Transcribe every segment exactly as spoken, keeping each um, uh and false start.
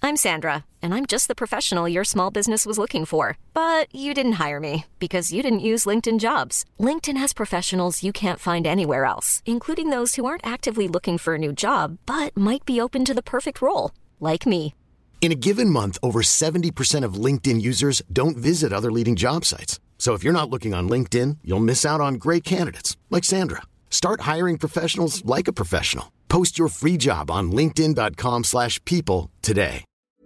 I'm Sandra, and I'm just the professional your small business was looking for. But you didn't hire me because you didn't use LinkedIn Jobs. LinkedIn has professionals you can't find anywhere else, including those who aren't actively looking for a new job, but might be open to the perfect role, like me. In a given month, over seventy percent of LinkedIn users don't visit other leading job sites. So if you're not looking on LinkedIn, you'll miss out on great candidates like Sandra. Start hiring professionals like a professional. Post your free job on linkedin.com slash people today.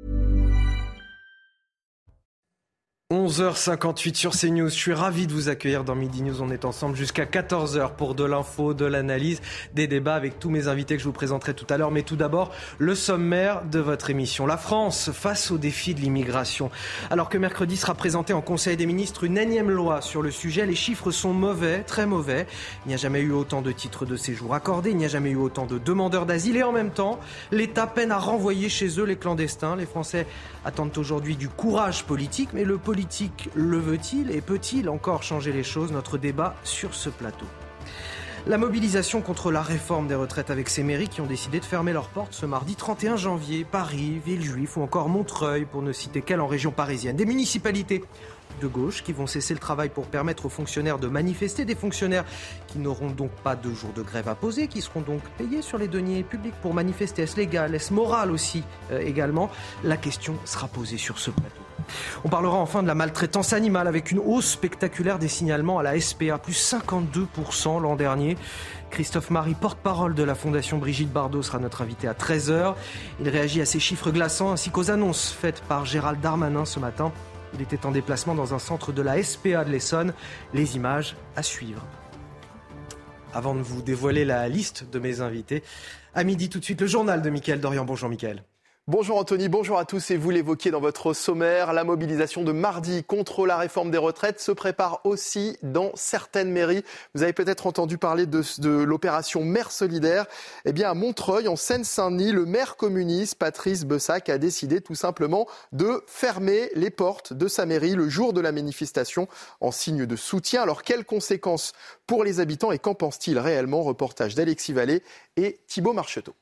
onze heures cinquante-huit sur CNews. Je suis ravi de vous accueillir dans Midi News. On est ensemble jusqu'à quatorze heures pour de l'info, de l'analyse, des débats avec tous mes invités que je vous présenterai tout à l'heure. Mais tout d'abord, le sommaire de votre émission. La France face au défi de l'immigration. Alors que mercredi sera présentée en Conseil des ministres une énième loi sur le sujet, les chiffres sont mauvais, très mauvais. Il n'y a jamais eu autant de titres de séjour accordés, il n'y a jamais eu autant de demandeurs d'asile. Et en même temps, l'État peine à renvoyer chez eux les clandestins. Les Français attendent aujourd'hui du courage politique, mais le politique le veut-il et peut-il encore changer les choses? Notre débat sur ce plateau. La mobilisation contre la réforme des retraites avec ces mairies qui ont décidé de fermer leurs portes ce mardi trente et un janvier. Paris, Villejuif ou encore Montreuil, pour ne citer qu'elle en région parisienne. Des municipalités de gauche qui vont cesser le travail pour permettre aux fonctionnaires de manifester. Des fonctionnaires qui n'auront donc pas de jour de grève à poser, qui seront donc payés sur les deniers publics pour manifester. Est-ce légal? Est-ce moral aussi euh, également? La question sera posée sur ce plateau. On parlera enfin de la maltraitance animale avec une hausse spectaculaire des signalements à la S P A, plus cinquante-deux pour cent l'an dernier. Christophe Marie, porte-parole de la Fondation Brigitte Bardot, sera notre invité à treize heures. Il réagit à ces chiffres glaçants ainsi qu'aux annonces faites par Gérald Darmanin ce matin. Il était en déplacement dans un centre de la S P A de l'Essonne. Les images à suivre. Avant de vous dévoiler la liste de mes invités, à midi tout de suite, le journal de Mickaël Dorian. Bonjour Mickaël. Bonjour Anthony, bonjour à tous et vous l'évoquiez dans votre sommaire, la mobilisation de mardi contre la réforme des retraites se prépare aussi dans certaines mairies. Vous avez peut-être entendu parler de, de l'opération Maire solidaire. Eh bien à Montreuil, en Seine-Saint-Denis, le maire communiste Patrice Bessac a décidé tout simplement de fermer les portes de sa mairie le jour de la manifestation en signe de soutien. Alors quelles conséquences pour les habitants et qu'en pense-t-il réellement? Reportage d'Alexis Vallée et Thibaut Marcheteau.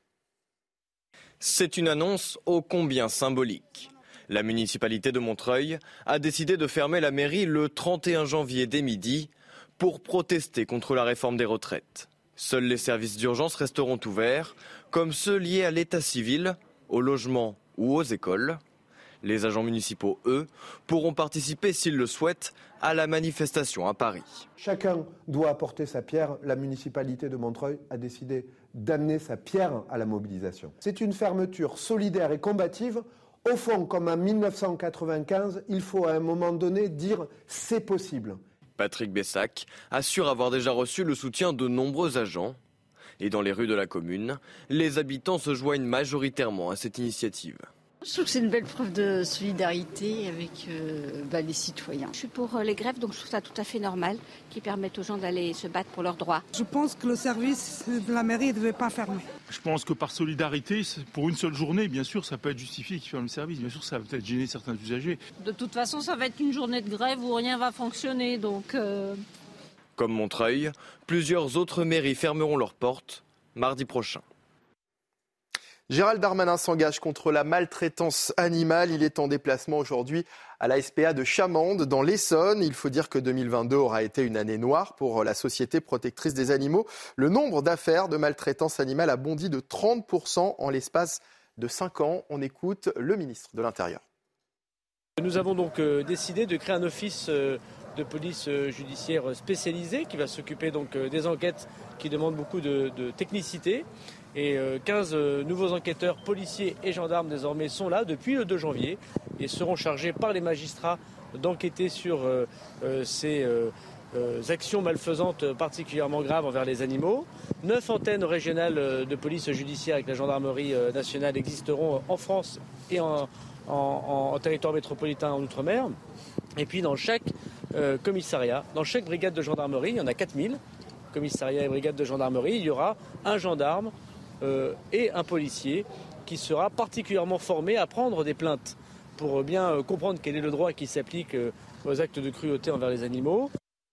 C'est une annonce ô combien symbolique. La municipalité de Montreuil a décidé de fermer la mairie le trente et un janvier dès midi pour protester contre la réforme des retraites. Seuls les services d'urgence resteront ouverts, comme ceux liés à l'état civil, au logement ou aux écoles. Les agents municipaux, eux, pourront participer, s'ils le souhaitent, à la manifestation à Paris. Chacun doit apporter sa pierre. La municipalité de Montreuil a décidé d'amener sa pierre à la mobilisation. C'est une fermeture solidaire et combative. Au fond, comme en mille neuf cent quatre-vingt-quinze, il faut à un moment donné dire « c'est possible ». Patrick Bessac assure avoir déjà reçu le soutien de nombreux agents. Et dans les rues de la commune, les habitants se joignent majoritairement à cette initiative. Je trouve que c'est une belle preuve de solidarité avec euh, bah, les citoyens. Je suis pour les grèves, donc je trouve ça tout à fait normal, qui permettent aux gens d'aller se battre pour leurs droits. Je pense que le service de la mairie ne devait pas fermer. Je pense que par solidarité, pour une seule journée, bien sûr, ça peut être justifié qu'ils ferment le service. Bien sûr, ça va peut-être gêner certains usagers. De toute façon, ça va être une journée de grève où rien va fonctionner, donc... Euh... Comme Montreuil, plusieurs autres mairies fermeront leurs portes mardi prochain. Gérald Darmanin s'engage contre la maltraitance animale. Il est en déplacement aujourd'hui à la S P A de Chamande, dans l'Essonne. Il faut dire que deux mille vingt-deux aura été une année noire pour la Société protectrice des animaux. Le nombre d'affaires de maltraitance animale a bondi de trente pour cent en l'espace de cinq ans. On écoute le ministre de l'Intérieur. Nous avons donc décidé de créer un office de police judiciaire spécialisé qui va s'occuper donc des enquêtes qui demandent beaucoup de, de technicité. Et quinze nouveaux enquêteurs, policiers et gendarmes désormais sont là depuis le deux janvier et seront chargés par les magistrats d'enquêter sur euh, ces euh, actions malfaisantes particulièrement graves envers les animaux. Neuf antennes régionales de police judiciaire avec la gendarmerie nationale existeront en France et en, en, en territoire métropolitain en Outre-mer. Et puis dans chaque euh, commissariat, dans chaque brigade de gendarmerie, il y en a quatre mille commissariats et brigades de gendarmerie, il y aura un gendarme Euh, et un policier qui sera particulièrement formé à prendre des plaintes pour bien euh, comprendre quel est le droit qui s'applique euh, aux actes de cruauté envers les animaux.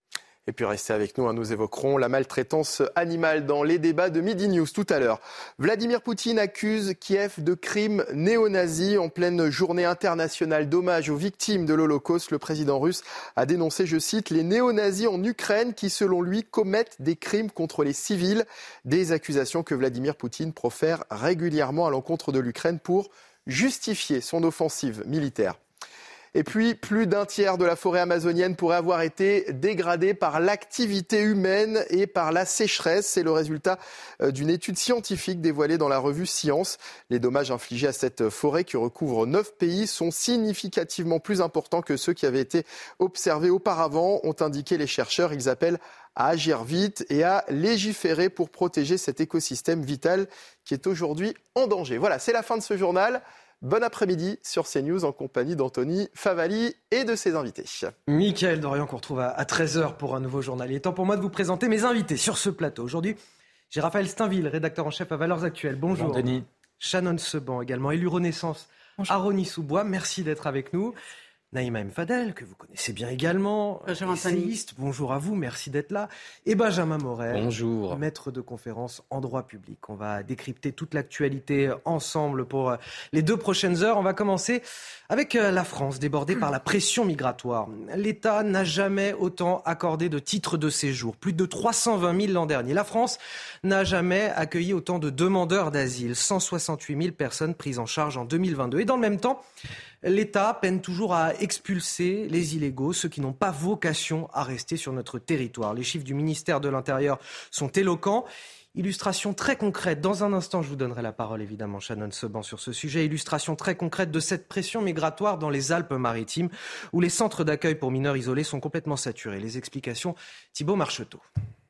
Et puis restez avec nous, hein, nous évoquerons la maltraitance animale dans les débats de Midi News tout à l'heure. Vladimir Poutine accuse Kiev de crimes néo-nazis. En pleine journée internationale d'hommage aux victimes de l'Holocauste, le président russe a dénoncé, je cite, les néo-nazis en Ukraine qui, selon lui, commettent des crimes contre les civils. Des accusations que Vladimir Poutine profère régulièrement à l'encontre de l'Ukraine pour justifier son offensive militaire. Et puis, plus d'un tiers de la forêt amazonienne pourrait avoir été dégradée par l'activité humaine et par la sécheresse. C'est le résultat d'une étude scientifique dévoilée dans la revue Science. Les dommages infligés à cette forêt qui recouvre neuf pays sont significativement plus importants que ceux qui avaient été observés auparavant, ont indiqué les chercheurs. Ils appellent à agir vite et à légiférer pour protéger cet écosystème vital qui est aujourd'hui en danger. Voilà, c'est la fin de ce journal. Bon après-midi sur CNews en compagnie d'Anthony Favali et de ses invités. Mickaël Dorian qu'on retrouve à treize heures pour un nouveau journal. Il est temps pour moi de vous présenter mes invités sur ce plateau. Aujourd'hui, j'ai Raphaël Steinville, rédacteur en chef à Valeurs Actuelles. Bonjour. Bonjour Denis. Shannon Seban, également élu Renaissance à Rosny-sous-Bois. Merci d'être avec nous. Naïma M. Fadel, que vous connaissez bien également, essayiste, bonjour à vous, merci d'être là. Et Benjamin Morel, bonjour. Maître de conférence en droit public. On va décrypter toute l'actualité ensemble pour les deux prochaines heures. On va commencer avec la France, débordée par la pression migratoire. L'État n'a jamais autant accordé de titres de séjour, plus de trois cent vingt mille l'an dernier. La France n'a jamais accueilli autant de demandeurs d'asile, cent soixante-huit mille personnes prises en charge en deux mille vingt-deux. Et dans le même temps, l'État peine toujours à expulser les illégaux, ceux qui n'ont pas vocation à rester sur notre territoire. Les chiffres du ministère de l'Intérieur sont éloquents. Illustration très concrète. Dans un instant, je vous donnerai la parole, évidemment, Shannon Seban, sur ce sujet. Illustration très concrète de cette pression migratoire dans les Alpes-Maritimes, où les centres d'accueil pour mineurs isolés sont complètement saturés. Les explications, Thibaut Marcheteau.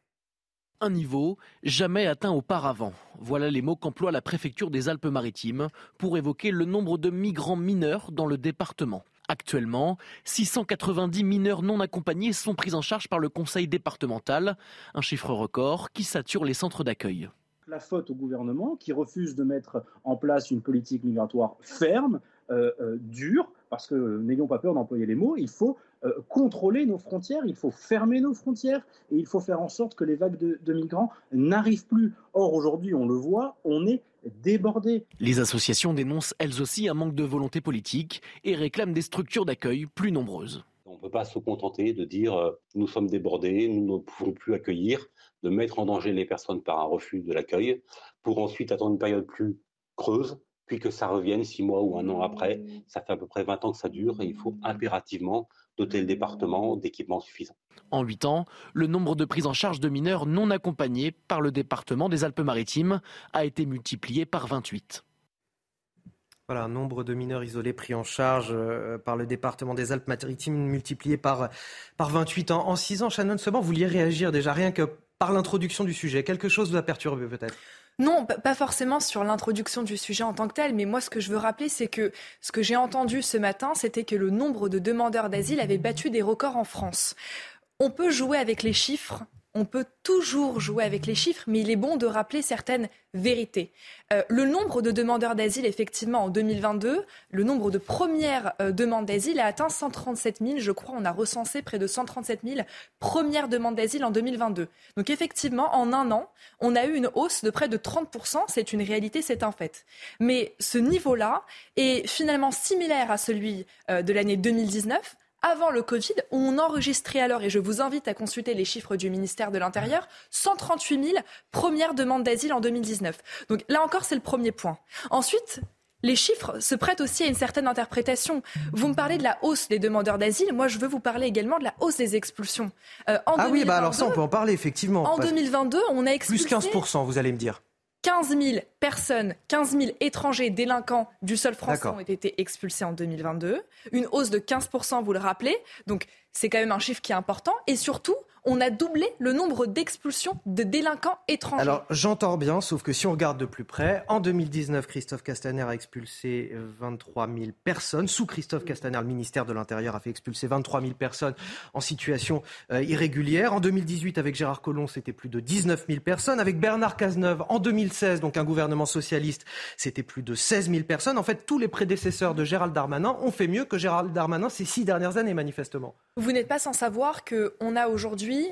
Un niveau jamais atteint auparavant. Voilà les mots qu'emploie la préfecture des Alpes-Maritimes pour évoquer le nombre de migrants mineurs dans le département. Actuellement, six cent quatre-vingt-dix mineurs non accompagnés sont pris en charge par le conseil départemental, un chiffre record qui sature les centres d'accueil. La faute au gouvernement qui refuse de mettre en place une politique migratoire ferme, euh, euh, dure, parce que euh, n'ayons pas peur d'employer les mots, il faut euh, contrôler nos frontières, il faut fermer nos frontières et il faut faire en sorte que les vagues de, de migrants n'arrivent plus. Or aujourd'hui, on le voit, on est débordé. Les associations dénoncent elles aussi un manque de volonté politique et réclament des structures d'accueil plus nombreuses. On ne peut pas se contenter de dire euh, nous sommes débordés, nous ne pouvons plus accueillir, de mettre en danger les personnes par un refus de l'accueil, pour ensuite attendre une période plus creuse, puis que ça revienne six mois ou un an après. Ça fait à peu près vingt ans que ça dure et il faut impérativement doter le département d'équipements suffisants. En huit ans, le nombre de prises en charge de mineurs non accompagnés par le département des Alpes-Maritimes a été multiplié par vingt-huit. Voilà, un nombre de mineurs isolés pris en charge euh, par le département des Alpes-Maritimes multiplié par, par vingt-huit ans. En six ans, Shannon Seban, vous vouliez réagir déjà rien que par l'introduction du sujet. Quelque chose vous a perturbé peut-être ? Non, pas forcément sur l'introduction du sujet en tant que tel, mais moi ce que je veux rappeler, c'est que ce que j'ai entendu ce matin, c'était que le nombre de demandeurs d'asile avait battu des records en France. On peut jouer avec les chiffres, on peut toujours jouer avec les chiffres, mais il est bon de rappeler certaines vérités. Euh, le nombre de demandeurs d'asile, effectivement, en deux mille vingt-deux, le nombre de premières euh, demandes d'asile a atteint cent trente-sept mille. Je crois on a recensé près de cent trente-sept mille premières demandes d'asile en deux mille vingt-deux. Donc effectivement, en un an, on a eu une hausse de près de trente pour cent. C'est une réalité, c'est un fait. Mais ce niveau-là est finalement similaire à celui euh, de l'année deux mille dix-neuf. Avant le Covid, on enregistrait alors, et je vous invite à consulter les chiffres du ministère de l'Intérieur, cent trente-huit mille premières demandes d'asile en deux mille dix-neuf. Donc là encore, c'est le premier point. Ensuite, les chiffres se prêtent aussi à une certaine interprétation. Vous me parlez de la hausse des demandeurs d'asile. Moi, je veux vous parler également de la hausse des expulsions. Euh, en ah deux mille vingt-deux, oui, bah alors ça, on peut en parler, effectivement. En deux mille vingt-deux, on a expulsé... Plus quinze pour cent, vous allez me dire. quinze mille personnes, quinze mille étrangers délinquants du sol français D'accord. ont été expulsés en deux mille vingt-deux. Une hausse de quinze pour cent, vous le rappelez. Donc, c'est quand même un chiffre qui est important. Et surtout, on a doublé le nombre d'expulsions de délinquants étrangers. Alors, j'entends bien, sauf que si on regarde de plus près, en deux mille dix-neuf, Christophe Castaner a expulsé vingt-trois mille personnes. Sous Christophe Castaner, le ministère de l'Intérieur a fait expulser vingt-trois mille personnes en situation euh, irrégulière. En deux mille dix-huit, avec Gérard Collomb, c'était plus de dix-neuf mille personnes. Avec Bernard Cazeneuve, en deux mille seize, donc un gouvernement socialiste, c'était plus de seize mille personnes. En fait, tous les prédécesseurs de Gérald Darmanin ont fait mieux que Gérald Darmanin ces six dernières années, manifestement. Vous n'êtes pas sans savoir qu'on a aujourd'hui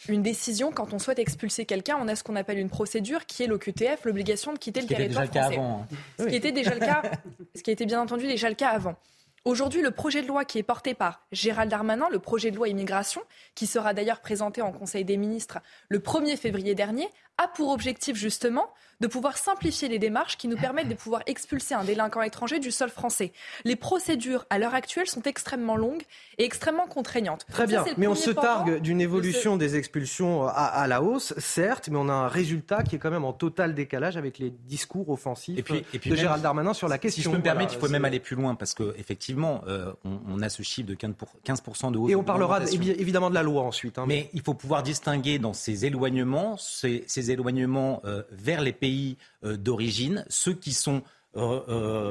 une décision, quand on souhaite expulser quelqu'un, on a ce qu'on appelle une procédure qui est l'O Q T F, l'obligation de quitter le territoire français. Déjà le cas avant. Hein. Ce qui était déjà le cas, ce qui était bien entendu déjà le cas avant. Aujourd'hui, le projet de loi qui est porté par Gérald Darmanin, le projet de loi immigration, qui sera d'ailleurs présenté en Conseil des ministres le premier février dernier, a pour objectif justement de pouvoir simplifier les démarches qui nous permettent de pouvoir expulser un délinquant étranger du sol français. Les procédures, à l'heure actuelle, sont extrêmement longues et extrêmement contraignantes. Très bien, mais on se targue d'une évolution ce... des expulsions à, à la hausse, certes, mais on a un résultat qui est quand même en total décalage avec les discours offensifs et puis, et puis de même, Gérald Darmanin sur la question. Si je peux me voilà, permettre, il faut c'est... même aller plus loin, parce qu'effectivement, euh, on, on a ce chiffre de quinze pour cent de hausse. Et on parlera évidemment de la loi ensuite. Hein, mais... mais il faut pouvoir distinguer dans ces éloignements, ces, ces éloignements euh, vers les pays d'origine, ceux qui sont euh,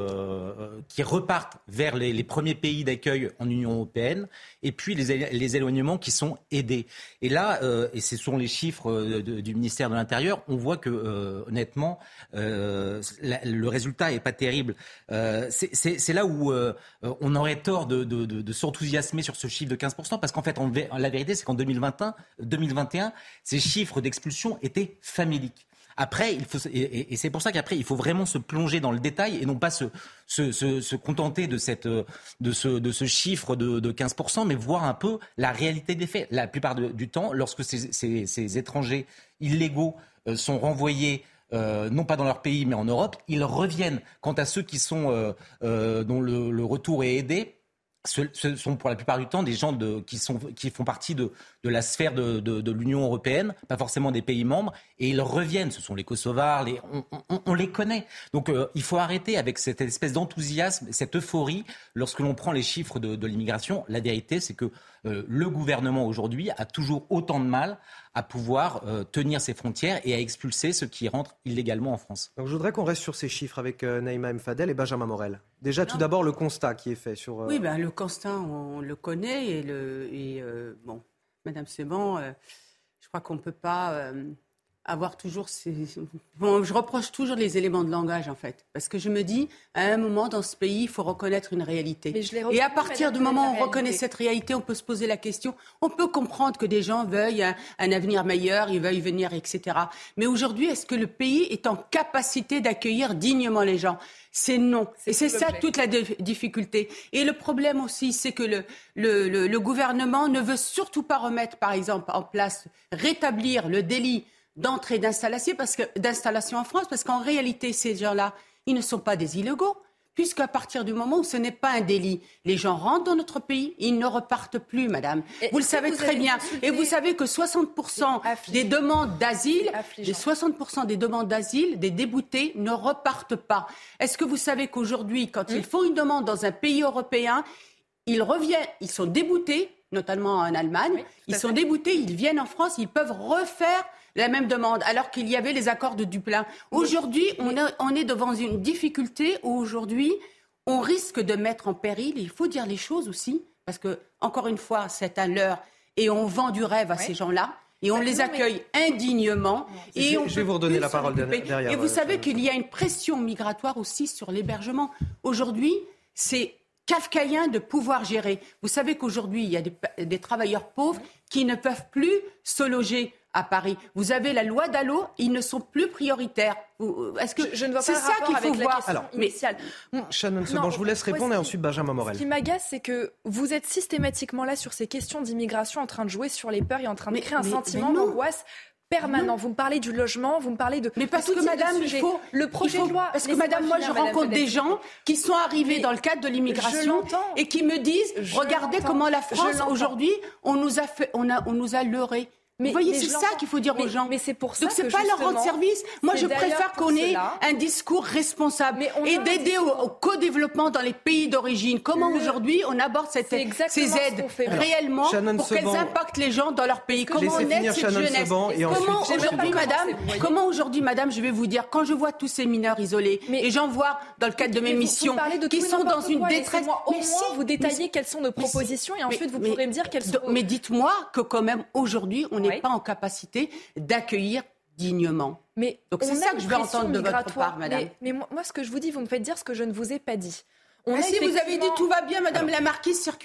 euh, qui repartent vers les, les premiers pays d'accueil en Union européenne, et puis les, les éloignements qui sont aidés. Et là, euh, et ce sont les chiffres de, de, du ministère de l'Intérieur, on voit que euh, honnêtement, euh, la, le résultat est pas terrible. Euh, c'est, c'est, c'est là où euh, on aurait tort de, de, de, de s'enthousiasmer sur ce chiffre de quinze pour cent, parce qu'en fait, on, la vérité, c'est qu'en deux mille vingt et un, deux mille vingt et un, ces chiffres d'expulsion étaient faméliques. Après, il faut, et, et c'est pour ça qu'après, il faut vraiment se plonger dans le détail et non pas se, se, se, se contenter de, cette, de, ce, de ce chiffre de, de quinze pour cent, mais voir un peu la réalité des faits. La plupart de, du temps, lorsque ces, ces, ces étrangers illégaux euh, sont renvoyés, euh, non pas dans leur pays, mais en Europe, ils reviennent. Quant à ceux qui sont, euh, euh, dont le, le retour est aidé, ce, ce sont pour la plupart du temps des gens de, qui, sont, qui font partie de, de la sphère de, de, de l'Union européenne, pas forcément des pays membres, et ils reviennent. Ce sont les Kosovars, les, on, on, on les connaît. Donc euh, il faut arrêter avec cette espèce d'enthousiasme, cette euphorie, lorsque l'on prend les chiffres de, de l'immigration. La vérité, c'est que euh, le gouvernement aujourd'hui a toujours autant de mal à pouvoir euh, tenir ses frontières et à expulser ceux qui rentrent illégalement en France. Donc je voudrais qu'on reste sur ces chiffres avec euh, Naïma M. Fadel et Benjamin Morel. Déjà, non. tout d'abord, le constat qui est fait sur... Euh... Oui, ben, le constat, on le connaît. Et, le, et euh, bon, Madame Seban, euh, je crois qu'on ne peut pas euh, avoir toujours ces... Bon, je reproche toujours les éléments de langage, en fait. Parce que je me dis, à un moment, dans ce pays, il faut reconnaître une réalité. Mais je l'ai et à partir du moment où on reconnaît cette réalité, on peut se poser la question. On peut comprendre que des gens veuillent un, un avenir meilleur, ils veuillent venir, et cetera. Mais aujourd'hui, est-ce que le pays est en capacité d'accueillir dignement les gens ? C'est non. C'est et c'est ça toute la d- difficulté. Et le problème aussi, c'est que le, le, le, le gouvernement ne veut surtout pas remettre, par exemple, en place, rétablir le délit d'entrée d'installation, parce que, d'installation en France, parce qu'en réalité, ces gens-là, ils ne sont pas des illégaux. Puisqu'à partir du moment où ce n'est pas un délit, les gens rentrent dans notre pays, ils ne repartent plus, madame. Et vous le savez vous très bien. Consulté... Et vous savez que soixante pour cent des demandes d'asile, des soixante pour cent des demandes d'asile, des déboutés ne repartent pas. Est-ce que vous savez qu'aujourd'hui, quand mmh. ils font une demande dans un pays européen, ils reviennent, ils sont déboutés, notamment en Allemagne, oui, ils sont fait. déboutés, ils viennent en France, ils peuvent refaire la même demande, alors qu'il y avait les accords de Dublin. Aujourd'hui, on, a, on est devant une difficulté où aujourd'hui, on risque de mettre en péril, et il faut dire les choses aussi, parce que, encore une fois, c'est un leurre, et on vend du rêve à oui. ces gens-là, et on bah, les non, accueille mais... indignement. Et je, on je vais vous redonner la parole derrière. Et vous euh, savez euh, qu'il y a une pression migratoire aussi sur l'hébergement. Aujourd'hui, c'est kafkaïen de pouvoir gérer. Vous savez qu'aujourd'hui, il y a des, des travailleurs pauvres qui ne peuvent plus se loger à Paris. Vous avez la loi Dallot, ils ne sont plus prioritaires. Est-ce que je, je ne vois c'est pas ça qu'il faut voir Alors, initiale. Shannon Seban, je vous laisse répondre et ensuite Benjamin Morel. Ce qui m'agace, c'est que vous êtes systématiquement là sur ces questions d'immigration en train de jouer sur les peurs et en train de mais, créer un mais, sentiment mais d'angoisse permanent. Vous me parlez du logement, vous me parlez de... Mais parce que madame, il faut... Le projet il faut, de loi... Parce que madame, moi, je rencontre des gens qui sont arrivés mais dans le cadre de l'immigration et qui me disent, je regardez l'entends. comment la France, aujourd'hui, on nous a fait, on a, on nous a leurrés. Mais, vous voyez, c'est ça qu'il faut dire mais, aux gens. Mais c'est pour ça Donc, c'est que pas leur rendre service. Moi, je préfère qu'on ait un discours responsable et d'aider au, au co-développement dans les pays d'origine. Comment le... aujourd'hui on aborde cette, ces aides réellement Alors, pour qu'elles impactent les gens dans leur pays. Comment on aide cette jeunesse. Comment aujourd'hui, madame, comment aujourd'hui, madame, je vais vous dire, quand je vois tous ces mineurs isolés mais, et j'en vois dans le cadre de mes missions qui sont dans une détresse. Au moins, vous détaillez quelles sont nos propositions et ensuite vous pourrez me dire quelles sont. Mais dites-moi que quand même aujourd'hui, on est pas en capacité d'accueillir dignement. Mais donc c'est ça que je veux entendre de votre part, madame. Mais, mais moi, moi, ce que je vous dis, vous me faites dire ce que je ne vous ai pas dit. On ah si vous avez dit tout va bien, madame Alors, la marquise, circulez.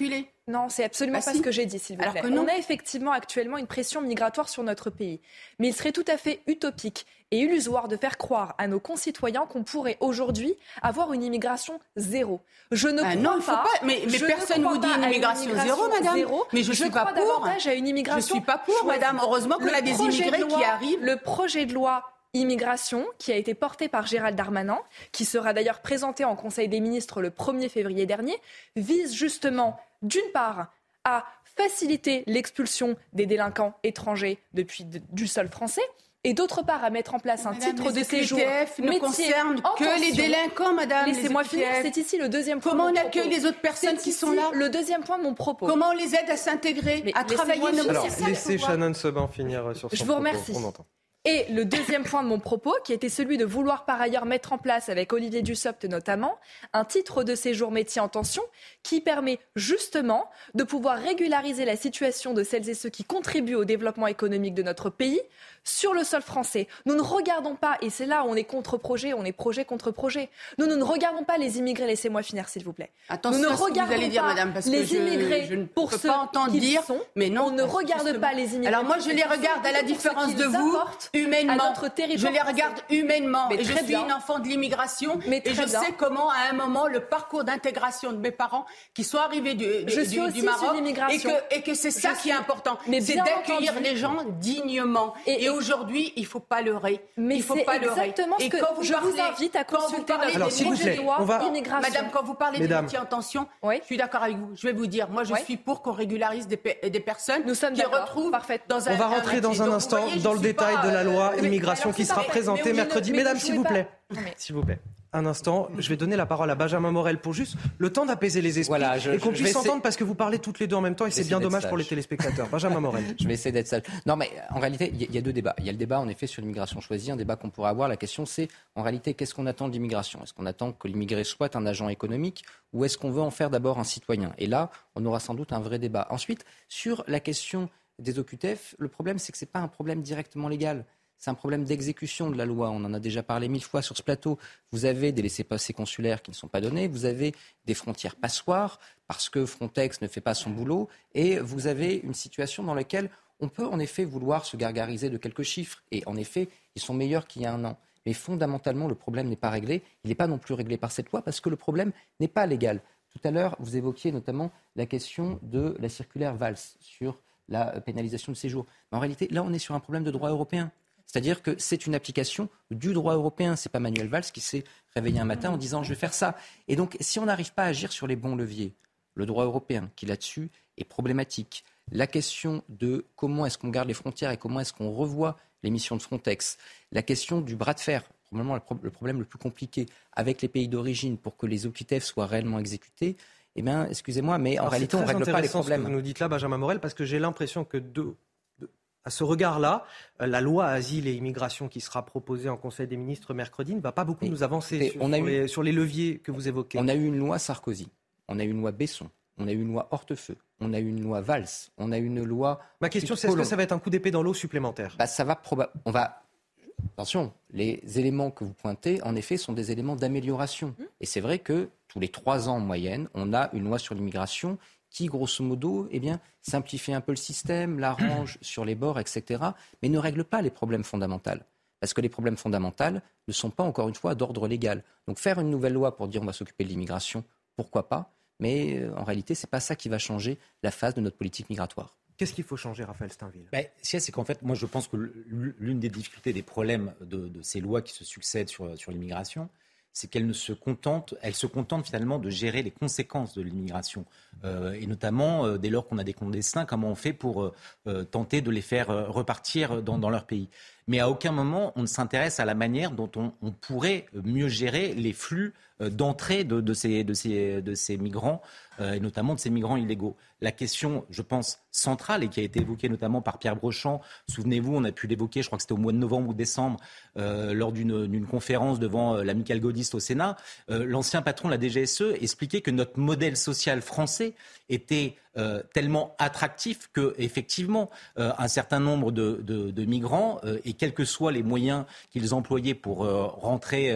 Non, c'est absolument ah, pas si. ce que j'ai dit, s'il vous Alors plaît. que non. On a effectivement actuellement une pression migratoire sur notre pays. Mais il serait tout à fait utopique et illusoire de faire croire à nos concitoyens qu'on pourrait aujourd'hui avoir une immigration zéro. Je ne ah, crois non, il faut pas. pas. Mais, mais personne ne vous dit une immigration, une immigration zéro, madame. Zéro. Mais je ne suis je pas crois pour. davantage à une immigration Je ne suis pas pour, choisie. madame. Heureusement qu'on a des immigrés loi, qui arrivent. Le projet de loi immigration qui a été porté par Gérald Darmanin, qui sera d'ailleurs présenté en Conseil des ministres le premier février dernier, vise justement, d'une part, à faciliter l'expulsion des délinquants étrangers depuis de, du sol français, et d'autre part à mettre en place un madame, titre de séjour ne métier concerne en que tension. les délinquants, madame. Laissez-moi les finir, c'est ici le deuxième point. Comment de on mon accueille propos. les autres personnes C'est qui ici sont là le deuxième point de mon propos. Comment on les aide à s'intégrer, Mais à travailler laissez-moi Alors, finir. laissez Shannon Seban finir sur son Je vous propos. remercie. On entend. Et le deuxième point de mon propos, qui était celui de vouloir par ailleurs mettre en place, avec Olivier Dussopt notamment, un titre de séjour métier en tension qui permet justement de pouvoir régulariser la situation de celles et ceux qui contribuent au développement économique de notre pays sur le sol français. Nous ne regardons pas, et c'est là où on est contre projet, on est projet contre projet. Nous, nous ne regardons pas les immigrés, laissez-moi finir s'il vous plaît. Attention nous ne à ce que regardons vous allez dire, pas madame, parce que les je- immigrés je ne pour peux ceux pas entendre qu'ils dire, sont, mais non, on ne regarde justement. pas les immigrés. Alors moi, je les regarde à la pour ceux différence qu'ils de vous, apportent humainement. à notre territoire Je les regarde humainement. Mais Et je très suis bien. une enfant de l'immigration. Mais Et très je bien. sais comment, à un moment, le parcours d'intégration de mes parents qui sont arrivés du, du, Je suis du- aussi du Maroc, issue de l'immigration. et que, et que c'est ça Je qui est suis- important. Mais C'est bien d'accueillir entendu. les gens dignement. Et- Et, aujourd'hui, il ne faut pas leurrer. Mais il faut c'est pas leurrer. exactement ce Et que quand vous je parlez, vous invite à quand vous consulter parlez notre Alors, des s'il vous projet plaît, de loi on va- immigration. Madame, quand vous parlez Mesdames. des métiers en tension, Oui. je suis d'accord avec vous. Je vais vous dire, moi, je Oui. suis pour qu'on régularise des, pe- des personnes Nous sommes qui d'accord. retrouvent Parfait. dans un On va un rentrer dans métier. un Donc, vous instant voyez, je dans le suis détail pas, de la loi euh, immigration alors, qui c'est sera parfait. présentée Mais vous ne- mercredi. mais vous Mesdames, ne s'il jouez vous pas. plaît. Non, mais- S'il vous plaît. Un instant, je vais donner la parole à Benjamin Morel pour juste le temps d'apaiser les esprits Voilà, je- et qu'on je vais puisse essayer- s'entendre parce que vous parlez toutes les deux en même temps et c'est essayer bien d'être dommage pour les sage. téléspectateurs. Benjamin Morel. Je vais essayer d'être sage. Non, mais en réalité, il y, y a deux débats. Il y a le débat, en effet, sur l'immigration choisie, un débat qu'on pourrait avoir. La question, c'est, en réalité, qu'est-ce qu'on attend de l'immigration ? Est-ce qu'on attend que l'immigré soit un agent économique ou est-ce qu'on veut en faire d'abord un citoyen ? Et là, on aura sans doute un vrai débat. Ensuite, sur la question des O Q T F, le problème, c'est que ce n'est pas un problème directement légal. C'est un problème d'exécution de la loi. On en a déjà parlé mille fois sur ce plateau. Vous avez des laissez-passer consulaires qui ne sont pas donnés. Vous avez des frontières passoires parce que Frontex ne fait pas son boulot. Et vous avez une situation dans laquelle on peut en effet vouloir se gargariser de quelques chiffres. Et en effet, ils sont meilleurs qu'il y a un an. Mais fondamentalement, le problème n'est pas réglé. Il n'est pas non plus réglé par cette loi parce que le problème n'est pas légal. Tout à l'heure, vous évoquiez notamment la question de la circulaire Valls sur la pénalisation de séjour. Mais en réalité, là, on est sur un problème de droit européen. C'est-à-dire que c'est une application du droit européen. Ce n'est pas Manuel Valls qui s'est réveillé un matin en disant « je vais faire ça ». Et donc, si on n'arrive pas à agir sur les bons leviers, le droit européen qui là-dessus est problématique, la question de comment est-ce qu'on garde les frontières et comment est-ce qu'on revoit les missions de Frontex, la question du bras de fer, probablement le problème le plus compliqué avec les pays d'origine pour que les O Q T F soient réellement exécutés, eh bien, excusez-moi, mais en Alors, réalité, on ne c'est très règle pas les intéressant ce que problèmes. vous nous dites là, Benjamin Morel, parce que j'ai l'impression que de, de- à ce regard-là, euh, la loi Asile et Immigration qui sera proposée en Conseil des ministres mercredi ne va pas beaucoup Et, nous avancer écoutez, sur, on a sur eu- les, sur les leviers que vous évoquez. On a eu une loi Sarkozy, on a eu une loi Besson, on a eu une loi Hortefeux, on a eu une loi Valls, on a eu une loi... Ma question, c'est est-ce que ça va être un coup d'épée dans l'eau supplémentaire ? Bah, ça va proba- on va Attention, les éléments que vous pointez, en effet, sont des éléments d'amélioration. Et c'est vrai que tous les trois ans en moyenne, on a une loi sur l'immigration qui, grosso modo, eh bien, simplifie un peu le système, l'arrange sur les bords, et cetera, mais ne règle pas les problèmes fondamentaux. Parce que les problèmes fondamentaux ne sont pas, encore une fois, d'ordre légal. Donc faire une nouvelle loi pour dire on va s'occuper de l'immigration, pourquoi pas ? Mais euh, en réalité, ce n'est pas ça qui va changer la phase de notre politique migratoire. Qu'est-ce qu'il faut changer, Raphaël Steinville ? Ben, c'est qu'en fait, moi, je pense que l'une des difficultés, des problèmes de, de ces lois qui se succèdent sur, sur l'immigration, c'est qu'elles ne se contentent, elles se contentent finalement de gérer les conséquences de l'immigration. Euh, et notamment, euh, dès lors qu'on a des clandestins, comment on fait pour euh, euh, tenter de les faire euh, repartir dans, dans leur pays. Mais à aucun moment, on ne s'intéresse à la manière dont on, on pourrait mieux gérer les flux euh, d'entrée de, de, ces, de, ces, de ces migrants, euh, et notamment de ces migrants illégaux. La question, je pense, centrale, et qui a été évoquée notamment par Pierre Brochand, souvenez-vous, on a pu l'évoquer, je crois que c'était au mois de novembre ou décembre, euh, lors d'une, d'une conférence devant euh, l'amicale gaudiste au Sénat, euh, l'ancien patron de la D G S E expliquait que notre modèle social français était euh, tellement attractif que, effectivement, euh, un certain nombre de, de, de migrants, euh, et quels que soient les moyens qu'ils employaient pour euh, rentrer euh,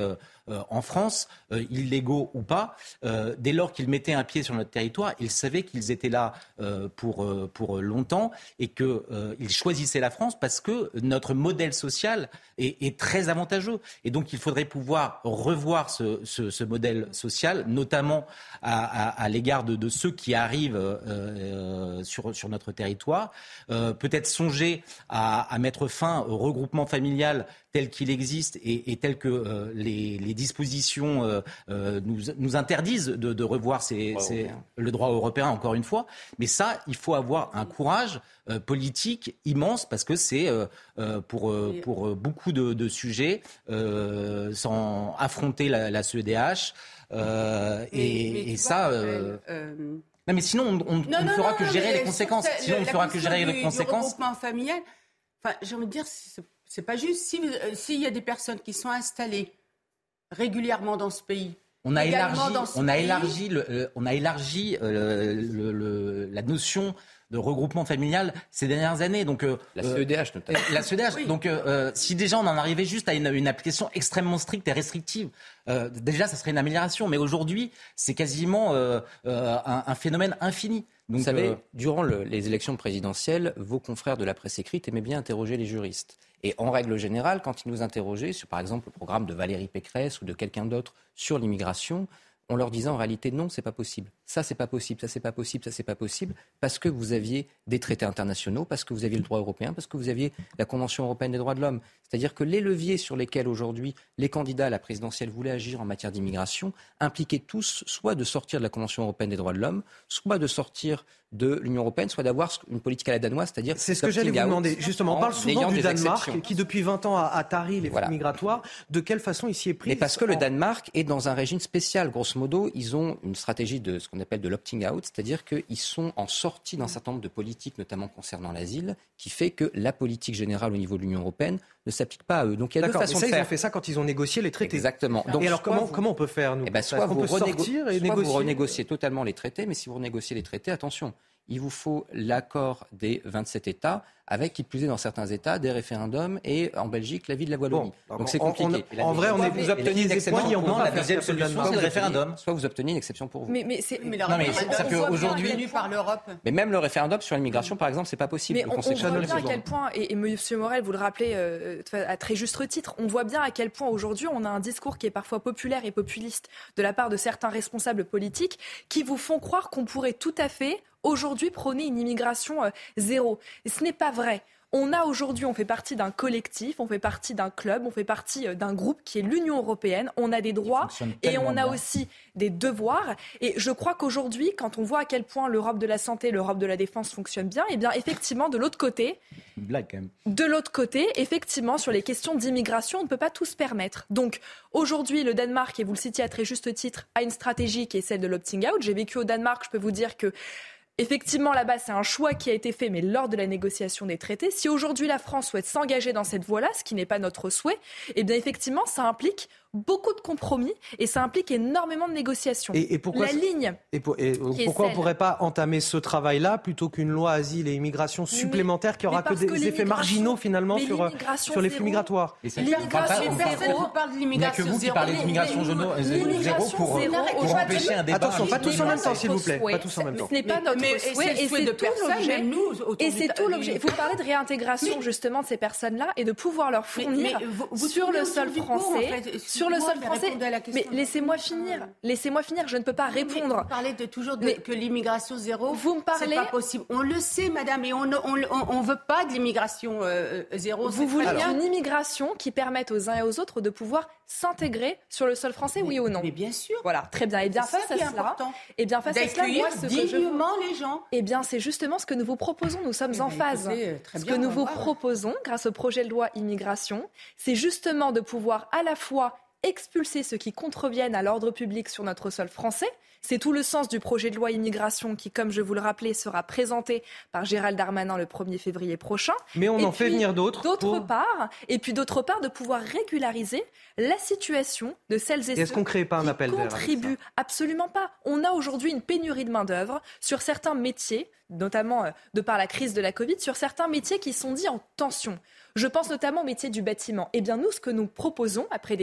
euh, en France, euh, illégaux ou pas, euh, dès lors qu'ils mettaient un pied sur notre territoire, ils savaient qu'ils étaient là euh, pour, euh, pour longtemps et qu'ils euh, choisissaient la France parce que notre modèle social est, est très avantageux. Et donc il faudrait pouvoir revoir ce, ce, ce modèle social, notamment à, à, à l'égard de, de ceux qui arrivent euh, euh, sur, sur notre territoire. Euh, peut-être songer à, à mettre fin au regroupement familial tel qu'il existe et, et tel que euh, les, les dispositions euh, euh, nous, nous interdisent de, de revoir ces, ces, le droit européen, encore une fois. Mais ça, il faut avoir un courage euh, politique immense parce que c'est euh, euh, pour, euh, pour euh, beaucoup de, de sujets, euh, sans affronter la, la C E D H. Euh, mais, et, mais et ça... Euh, euh... Non, mais sinon, on, on, non, on ne fera non, que non, gérer les conséquences. Sinon, on ne fera que gérer les conséquences. Le regroupement familial, enfin, j'ai envie de dire, c'est, c'est pas juste. Si, euh, s'il y a des personnes qui sont installées régulièrement dans ce pays, on a élargi, on a élargi, le, euh, on a élargi euh, le, le, la notion de regroupement familial ces dernières années. Donc, euh, la C E D H notamment. Euh, la C E D H. Oui. Donc, euh, si déjà on en arrivait juste à une, une application extrêmement stricte et restrictive, euh, déjà ça serait une amélioration. Mais aujourd'hui, c'est quasiment euh, euh, un, un phénomène infini. Donc, vous savez, euh... durant le, les élections présidentielles, vos confrères de la presse écrite aimaient bien interroger les juristes. Et en règle générale, quand ils nous interrogeaient sur, par exemple, le programme de Valérie Pécresse ou de quelqu'un d'autre sur l'immigration, on leur disait en réalité non, c'est pas possible. Ça, c'est pas possible, ça, c'est pas possible, ça, c'est pas possible, parce que vous aviez des traités internationaux, parce que vous aviez le droit européen, parce que vous aviez la Convention européenne des droits de l'homme. C'est-à-dire que les leviers sur lesquels aujourd'hui les candidats à la présidentielle voulaient agir en matière d'immigration impliquaient tous soit de sortir de la Convention européenne des droits de l'homme, soit de sortir de l'Union européenne, soit d'avoir une politique à la danoise, c'est-à-dire... C'est ce que j'allais vous demander. Justement, on parle souvent du Danemark, exceptions. Qui depuis vingt ans a, a tari les flux voilà. migratoires. De quelle façon il s'y est pris? Mais parce que en... le Danemark est dans un régime spécial. Grosso modo, ils ont une stratégie de ce qu'on appelle de l'opting out, c'est-à-dire qu'ils sont en sortie d'un certain nombre de politiques, notamment concernant l'asile, qui fait que la politique générale au niveau de l'Union européenne ne s'applique pas à eux. Donc il y a D'accord, deux façons mais ça, de faire. Ils ont fait ça quand ils ont négocié les traités. Exactement. Donc, et alors comment, vous... comment on peut faire nous eh ben, soit, vous, peut renégo... sortir et soit négocier... vous renégociez totalement les traités, mais si vous renégociez les traités, attention, il vous faut l'accord des vingt-sept États, avec, qui plus est dans certains États, des référendums et en Belgique, l'avis de la Wallonie. Bon, donc c'est compliqué. On, on, en vrai, on est, vous obtenez des points, on non, la deuxième solution, c'est le référendum. Soit vous obtenez une exception pour vous. Mais, mais, c'est, mais, non, mais ça peut aujourd'hui. Par l'Europe. Mais même le référendum sur l'immigration, par exemple, c'est pas possible. Mais on, on voit bien à quel point, et, et M. Morel, vous le rappelez euh, à très juste titre, on voit bien à quel point aujourd'hui on a un discours qui est parfois populaire et populiste de la part de certains responsables politiques qui vous font croire qu'on pourrait tout à fait aujourd'hui prôner une immigration euh, zéro. Et ce n'est pas vrai. On a aujourd'hui, on fait partie d'un collectif, on fait partie d'un club, on fait partie d'un groupe qui est l'Union européenne. On a des droits et on a bien. aussi des devoirs. Et je crois qu'aujourd'hui, quand on voit à quel point l'Europe de la santé, l'Europe de la défense fonctionne bien, eh bien effectivement, de l'autre côté, blague quand même. De l'autre côté, effectivement, sur les questions d'immigration, on ne peut pas tout se permettre. Donc aujourd'hui, le Danemark, et vous le citiez à très juste titre, a une stratégie qui est celle de l'opting out. J'ai vécu au Danemark, je peux vous dire que effectivement, là-bas, c'est un choix qui a été fait, mais lors de la négociation des traités. Si aujourd'hui la France souhaite s'engager dans cette voie-là, ce qui n'est pas notre souhait, eh bien effectivement, ça implique beaucoup de compromis et ça implique énormément de négociations. Et, et pourquoi, la ligne et, pour, et pourquoi on ne pourrait pas entamer ce travail-là plutôt qu'une loi asile et immigration supplémentaire mais, qui aura que des que effets marginaux finalement sur, sur les flux migratoires? L'immigration zéro, parle de l'immigration zéro. Il n'y a que vous qui parlez d'immigration zéro pour, pour empêcher un débat. Attention, pas tous en même temps, s'il vous plaît. Pas tous en même temps. Ce n'est pas notre souhait et c'est tout l'objet. Et c'est tout l'objet. Vous parlez de réintégration justement de ces personnes-là et de pouvoir leur fournir sur le sol français. Sur le sol français, mais laissez-moi finir. Laissez-moi finir. Je ne peux pas répondre. Vous parlez de toujours de, que l'immigration zéro. Vous me parlez. C'est pas possible. On le sait, madame, et on on, on, on veut pas de l'immigration euh, zéro. Vous voulez une immigration qui permette aux uns et aux autres de pouvoir s'intégrer sur le sol français, mais, oui ou non? Mais bien sûr. Voilà, très bien. Et bien c'est face à cela, et bien face à cela, moi, ce que je dignement les gens. Eh bien, c'est justement ce que nous vous proposons. Nous sommes eh en bien, phase. Écoutez, très ce bien, que nous vous voir. proposons, grâce au projet de loi immigration, c'est justement de pouvoir à la fois expulser ceux qui contreviennent à l'ordre public sur notre sol français. C'est tout le sens du projet de loi immigration qui, comme je vous le rappelais, sera présenté par Gérald Darmanin le premier février prochain. Mais on et en puis, fait venir d'autres. D'autre pour... part, et puis d'autre part, de pouvoir régulariser la situation de celles et, et est-ce qu'on crée pas un appel qui contribuent. Absolument pas. On a aujourd'hui une pénurie de main-d'œuvre sur certains métiers, notamment euh, de par la crise de la Covid, sur certains métiers qui sont dits en tension. Je pense notamment au métier du bâtiment. Eh bien, nous, ce que nous proposons, après des consultations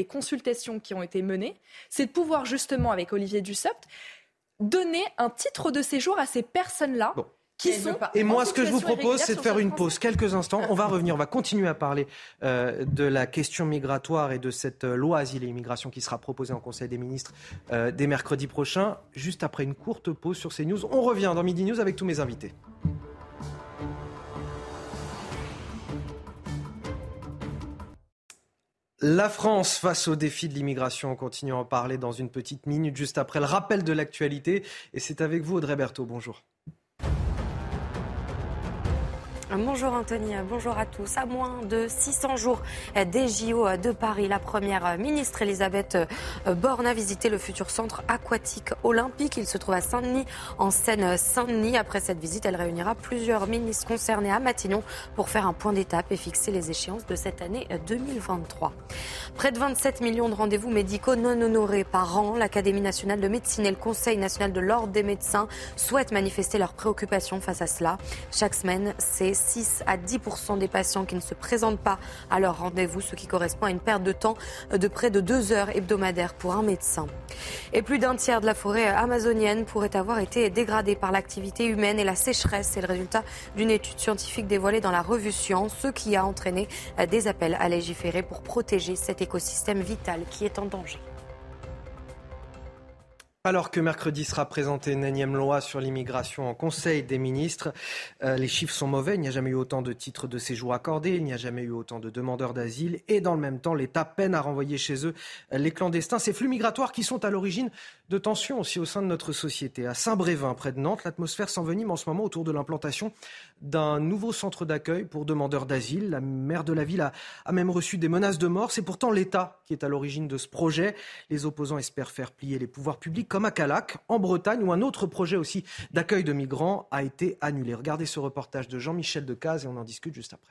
consultations qui ont été menées, c'est de pouvoir justement, avec Olivier Dussopt, donner un titre de séjour à ces personnes-là. Bon. Qui sont Et moi, ce que je vous propose, c'est de faire une pause quelques instants. On va revenir, on va continuer à parler euh, de la question migratoire et de cette euh, loi asile et immigration qui sera proposée en Conseil des ministres euh, dès mercredi prochain, juste après une courte pause sur CNews. On revient dans Midi News avec tous mes invités. La France face au défi de l'immigration, on continue à en parler dans une petite minute, juste après le rappel de l'actualité. Et c'est avec vous, Audrey Berthaud. Bonjour. Bonjour Anthony, bonjour à tous. À moins de six cents jours des J O de Paris, la première ministre Elisabeth Borne a visité le futur centre aquatique olympique. Il se trouve à Saint-Denis, en Seine-Saint-Denis. Après cette visite, elle réunira plusieurs ministres concernés à Matignon pour faire un point d'étape et fixer les échéances de cette année deux mille vingt-trois. Près de vingt-sept millions de rendez-vous médicaux non honorés par an. L'Académie nationale de médecine et le Conseil national de l'ordre des médecins souhaitent manifester leurs préoccupations face à cela. Chaque semaine, c'est six à dix pour cent des patients qui ne se présentent pas à leur rendez-vous, ce qui correspond à une perte de temps de près de deux heures hebdomadaires pour un médecin. Et plus d'un tiers de la forêt amazonienne pourrait avoir été dégradée par l'activité humaine et la sécheresse. C'est le résultat d'une étude scientifique dévoilée dans la revue Science, ce qui a entraîné des appels à légiférer pour protéger cet écosystème vital qui est en danger. Alors que mercredi sera présentée une énième loi sur l'immigration en Conseil des ministres, euh, les chiffres sont mauvais. Il n'y a jamais eu autant de titres de séjour accordés, il n'y a jamais eu autant de demandeurs d'asile. Et dans le même temps, l'État peine à renvoyer chez eux les clandestins. Ces flux migratoires qui sont à l'origine de tensions aussi au sein de notre société. À Saint-Brévin, près de Nantes, l'atmosphère s'envenime en ce moment autour de l'implantation d'un nouveau centre d'accueil pour demandeurs d'asile. La maire de la ville a, a même reçu des menaces de mort. C'est pourtant l'État qui est à l'origine de ce projet. Les opposants espèrent faire plier les pouvoirs publics, comme à Callac, en Bretagne, où un autre projet aussi d'accueil de migrants a été annulé. Regardez ce reportage de Jean-Michel Decaze et on en discute juste après.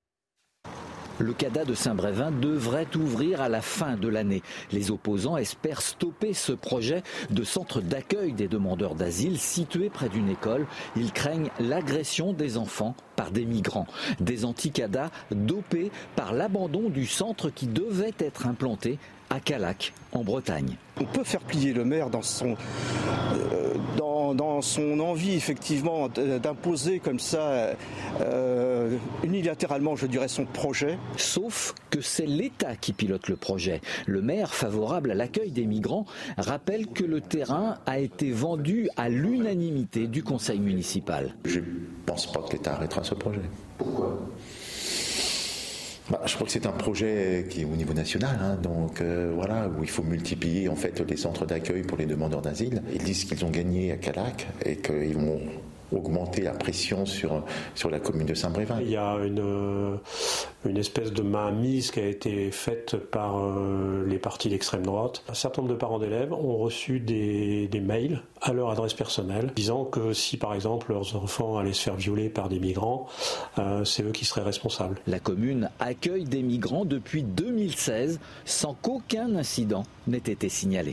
Le CADA de Saint-Brévin devrait ouvrir à la fin de l'année. Les opposants espèrent stopper ce projet de centre d'accueil des demandeurs d'asile situé près d'une école. Ils craignent l'agression des enfants par des migrants. Des anti-CADA dopés par l'abandon du centre qui devait être implanté à Callac, en Bretagne. On peut faire plier le maire dans son, euh, dans, dans son envie, effectivement, d'imposer comme ça, euh, unilatéralement, je dirais, son projet. Sauf que c'est l'État qui pilote le projet. Le maire, favorable à l'accueil des migrants, rappelle que le terrain a été vendu à l'unanimité du conseil municipal. Je ne pense pas que l'État arrêtera ce projet. Pourquoi ? Bah, je crois que c'est un projet qui est au niveau national, hein, donc euh, voilà, où il faut multiplier en fait les centres d'accueil pour les demandeurs d'asile. Ils disent qu'ils ont gagné à Callac et qu'ils vont augmenter la pression sur, sur la commune de Saint-Brévin. Il y a une, une espèce de mainmise qui a été faite par euh, les partis d'extrême droite. Un certain nombre de parents d'élèves ont reçu des, des mails à leur adresse personnelle disant que si par exemple leurs enfants allaient se faire violer par des migrants, euh, c'est eux qui seraient responsables. La commune accueille des migrants depuis deux mille seize sans qu'aucun incident n'ait été signalé.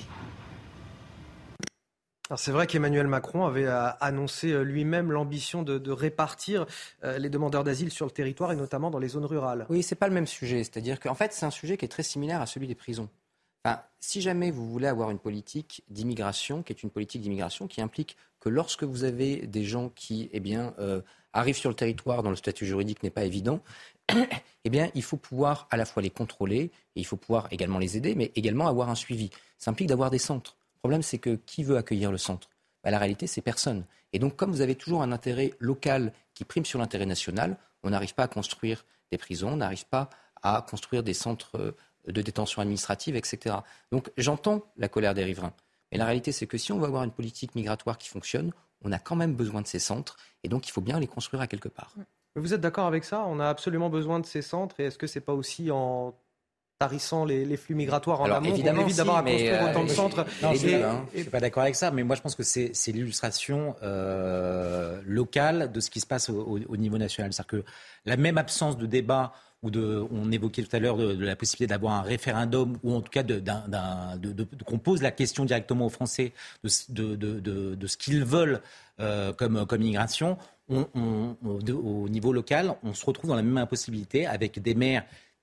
Alors c'est vrai qu'Emmanuel Macron avait annoncé lui-même l'ambition de, de répartir les demandeurs d'asile sur le territoire et notamment dans les zones rurales. Oui, c'est pas le même sujet. C'est-à-dire qu'en fait, c'est un sujet qui est très similaire à celui des prisons. Enfin, si jamais vous voulez avoir une politique d'immigration, qui est une politique d'immigration qui implique que lorsque vous avez des gens qui, eh bien, euh, arrivent sur le territoire dont le statut juridique n'est pas évident, eh bien, il faut pouvoir à la fois les contrôler, et il faut pouvoir également les aider, mais également avoir un suivi. Ça implique d'avoir des centres. Le problème, c'est que qui veut accueillir le centre ? Ben, la réalité, c'est personne. Et donc, comme vous avez toujours un intérêt local qui prime sur l'intérêt national, on n'arrive pas à construire des prisons, on n'arrive pas à construire des centres de détention administrative, et cetera. Donc, j'entends la colère des riverains. Mais la réalité, c'est que si on veut avoir une politique migratoire qui fonctionne, on a quand même besoin de ces centres. Et donc, il faut bien les construire à quelque part. Vous êtes d'accord avec ça ? On a absolument besoin de ces centres. Et est-ce que ce n'est pas aussi en tarissant les, les flux migratoires en Alors, amont, évidemment, on évite si, d'avoir à mais construire euh, autant de centres. Non, et, je ne et... suis pas d'accord avec ça, mais moi je pense que c'est, c'est l'illustration euh, locale de ce qui se passe au, au, au niveau national. C'est-à-dire que la même absence de débat, ou de, on évoquait tout à l'heure de, de la possibilité d'avoir un référendum, ou en tout cas de, d'un, d'un, de, de, de, qu'on pose la question directement aux Français de, de, de, de, de ce qu'ils veulent euh, comme, comme immigration, on, on, on, de, au niveau local, on se retrouve dans la même impossibilité avec des maires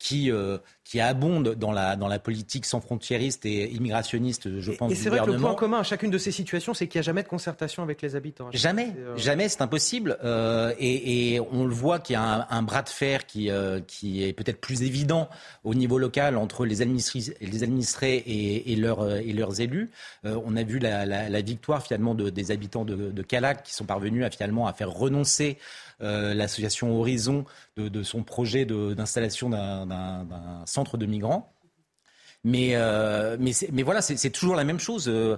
qui, euh, qui abonde dans la, dans la politique sans frontiériste et immigrationniste, je pense, et, et du c'est vrai que le gouvernement. point commun à chacune de ces situations, c'est qu'il n'y a jamais de concertation avec les habitants. Jamais, c'est, euh... jamais, c'est impossible. Euh, et, et on le voit qu'il y a un, un bras de fer qui, euh, qui est peut-être plus évident au niveau local entre les administrés, les administrés et, et, leurs, et leurs élus. Euh, on a vu la, la, la victoire finalement de, des habitants de, de Calac qui sont parvenus à, finalement à faire renoncer euh, l'association Horizon de, de son projet de, d'installation d'un, d'un, d'un centre de migrants. Mais, euh, mais, c'est, mais voilà, c'est, c'est toujours la même chose. Euh,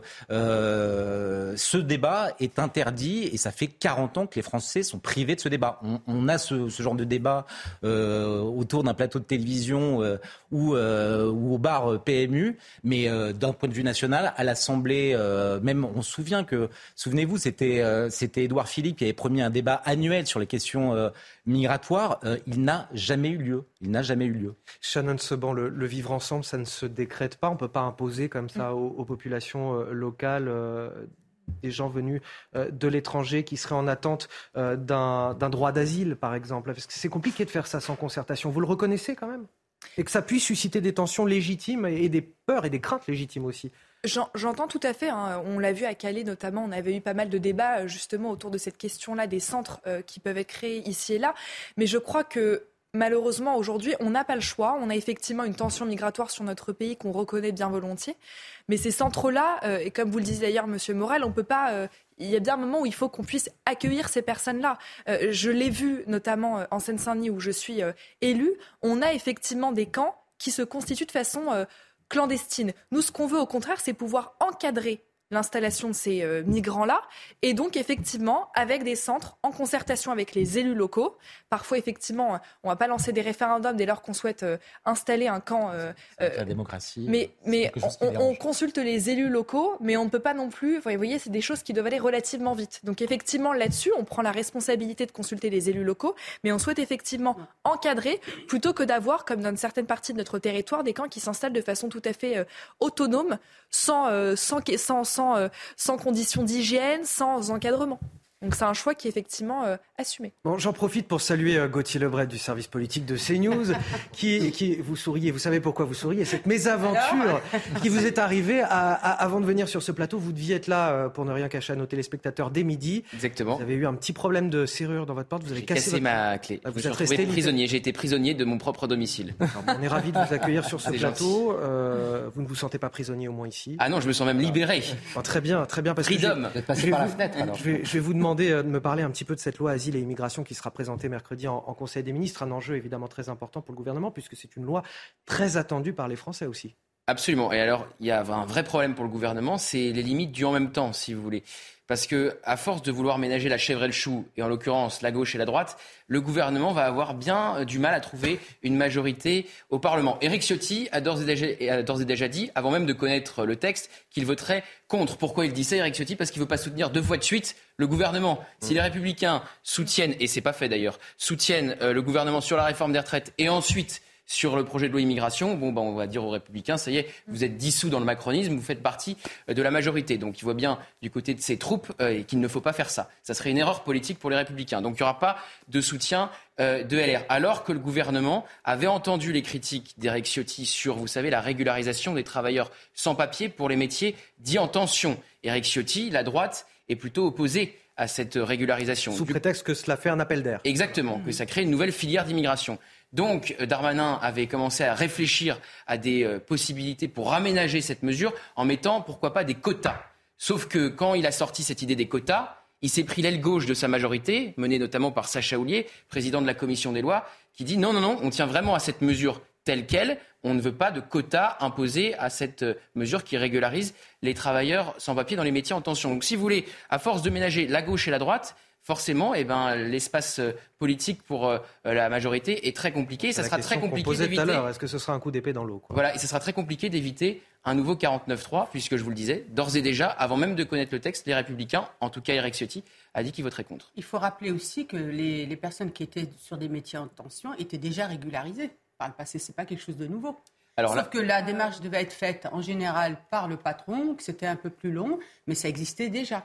euh, ce débat est interdit et ça fait quarante ans que les Français sont privés de ce débat. On, on a ce, ce genre de débat euh, autour d'un plateau de télévision euh, ou, euh, ou au bar P M U, mais euh, d'un point de vue national, à l'Assemblée, euh, même on se souvient que, souvenez-vous, c'était, euh, c'était Édouard Philippe qui avait promis un débat annuel sur les questions euh, migratoires. Euh, il n'a jamais eu lieu. Il n'a jamais eu lieu. Shannon Seban, le, le vivre ensemble, ça ne se décrète pas. On ne peut pas imposer comme ça aux, aux populations euh, locales euh, des gens venus euh, de l'étranger qui seraient en attente euh, d'un, d'un droit d'asile, par exemple. Parce que c'est compliqué de faire ça sans concertation. Vous le reconnaissez quand même ? Et que ça puisse susciter des tensions légitimes et des peurs et des craintes légitimes aussi. J'en, j'entends tout à fait. Hein. On l'a vu à Calais notamment. On avait eu pas mal de débats justement autour de cette question-là des centres euh, qui peuvent être créés ici et là. Mais je crois que malheureusement, aujourd'hui, on n'a pas le choix. On a effectivement une tension migratoire sur notre pays qu'on reconnaît bien volontiers. Mais ces centres-là, euh, et comme vous le disiez d'ailleurs, Monsieur Morel, on peut pas. Euh, il y a bien un moment où il faut qu'on puisse accueillir ces personnes-là. Euh, je l'ai vu notamment euh, en Seine-Saint-Denis où je suis euh, élue. On a effectivement des camps qui se constituent de façon euh, clandestine. Nous, ce qu'on veut au contraire, c'est pouvoir encadrer l'installation de ces euh, migrants-là, et donc effectivement avec des centres en concertation avec les élus locaux. Parfois effectivement, on ne va pas lancer des référendums dès lors qu'on souhaite euh, installer un camp. Euh, c'est la démocratie. Mais, mais on, on consulte les élus locaux, mais on ne peut pas non plus. Vous voyez, c'est des choses qui doivent aller relativement vite. Donc effectivement là-dessus, on prend la responsabilité de consulter les élus locaux, mais on souhaite effectivement encadrer plutôt que d'avoir, comme dans une certaine partie de notre territoire, des camps qui s'installent de façon tout à fait euh, autonome, sans, euh, sans, sans, sans, euh, sans conditions d'hygiène, sans encadrement. Donc c'est un choix qui est effectivement euh, assumé. Bon, j'en profite pour saluer euh, Gauthier Lebret du service politique de CNews, qui, qui vous souriez. Vous savez pourquoi vous souriez ? Cette mésaventure qui vous est arrivée à, à, avant de venir sur ce plateau. Vous deviez être là euh, pour ne rien cacher à nos téléspectateurs dès midi. Exactement. Vous avez eu un petit problème de serrure dans votre porte. Vous avez J'ai cassé, cassé votre... ma clé. Ah, vous je me êtes suis retrouvé resté prisonnier. J'ai été prisonnier de mon propre domicile. Alors, on est ravis de vous accueillir sur ce C'est plateau. Euh, vous ne vous sentez pas prisonnier au moins ici ? Ah non, je me sens même libéré. Ah, très bien, très bien. Parce Freedom. que je, Vous êtes passé je vais par la vous, fenêtre, alors. Je vais, je vais vous demander de me parler un petit peu de cette loi asile et immigration qui sera présentée mercredi en, en Conseil des ministres. Un enjeu évidemment très important pour le gouvernement puisque c'est une loi très attendue par les Français aussi. Absolument. Et alors, il y a un vrai problème pour le gouvernement, c'est les limites du en même temps, si vous voulez. Parce que, à force de vouloir ménager la chèvre et le chou, et en l'occurrence la gauche et la droite, le gouvernement va avoir bien du mal à trouver une majorité au Parlement. Éric Ciotti a d'ores et déjà, a d'ores et déjà dit, avant même de connaître le texte, qu'il voterait contre. Pourquoi il dit ça, Éric Ciotti ? Parce qu'il ne veut pas soutenir deux fois de suite le gouvernement. Si les Républicains soutiennent, et c'est pas fait d'ailleurs, soutiennent euh, le gouvernement sur la réforme des retraites et ensuite sur le projet de loi immigration, bon, ben, on va dire aux Républicains, ça y est, vous êtes dissous dans le macronisme, vous faites partie de la majorité. Donc, il voit bien du côté de ses troupes euh, qu'il ne faut pas faire ça. Ça serait une erreur politique pour les Républicains. Donc, il n'y aura pas de soutien euh, de L R. Alors que le gouvernement avait entendu les critiques d'Éric Ciotti sur, vous savez, la régularisation des travailleurs sans papier pour les métiers dits en tension. Éric Ciotti, la droite, est plutôt opposée à cette régularisation. Sous prétexte que cela fait un appel d'air. Exactement, que ça crée une nouvelle filière d'immigration. Donc, Darmanin avait commencé à réfléchir à des euh, possibilités pour aménager cette mesure en mettant, pourquoi pas, des quotas. Sauf que quand il a sorti cette idée des quotas, il s'est pris l'aile gauche de sa majorité, menée notamment par Sacha Houlié, président de la commission des lois, qui dit non, non, non, on tient vraiment à cette mesure telle qu'elle. On ne veut pas de quotas imposés à cette mesure qui régularise les travailleurs sans papier dans les métiers en tension. Donc, si vous voulez, à force de ménager la gauche et la droite, forcément, eh ben, l'espace politique pour euh, la majorité est très compliqué. Ça sera très compliqué d'éviter. Tout à l'heure, est-ce que ce sera un coup d'épée dans l'eau, quoi ? Voilà, et ça sera très compliqué d'éviter un nouveau quarante-neuf trois, puisque je vous le disais, d'ores et déjà, avant même de connaître le texte, les Républicains, en tout cas Éric Ciotti, a dit qu'il voterait contre. Il faut rappeler aussi que les, les personnes qui étaient sur des métiers en tension étaient déjà régularisées par le passé. C'est pas quelque chose de nouveau. Alors Sauf là... que la démarche devait être faite en général par le patron, que c'était un peu plus long, mais ça existait déjà.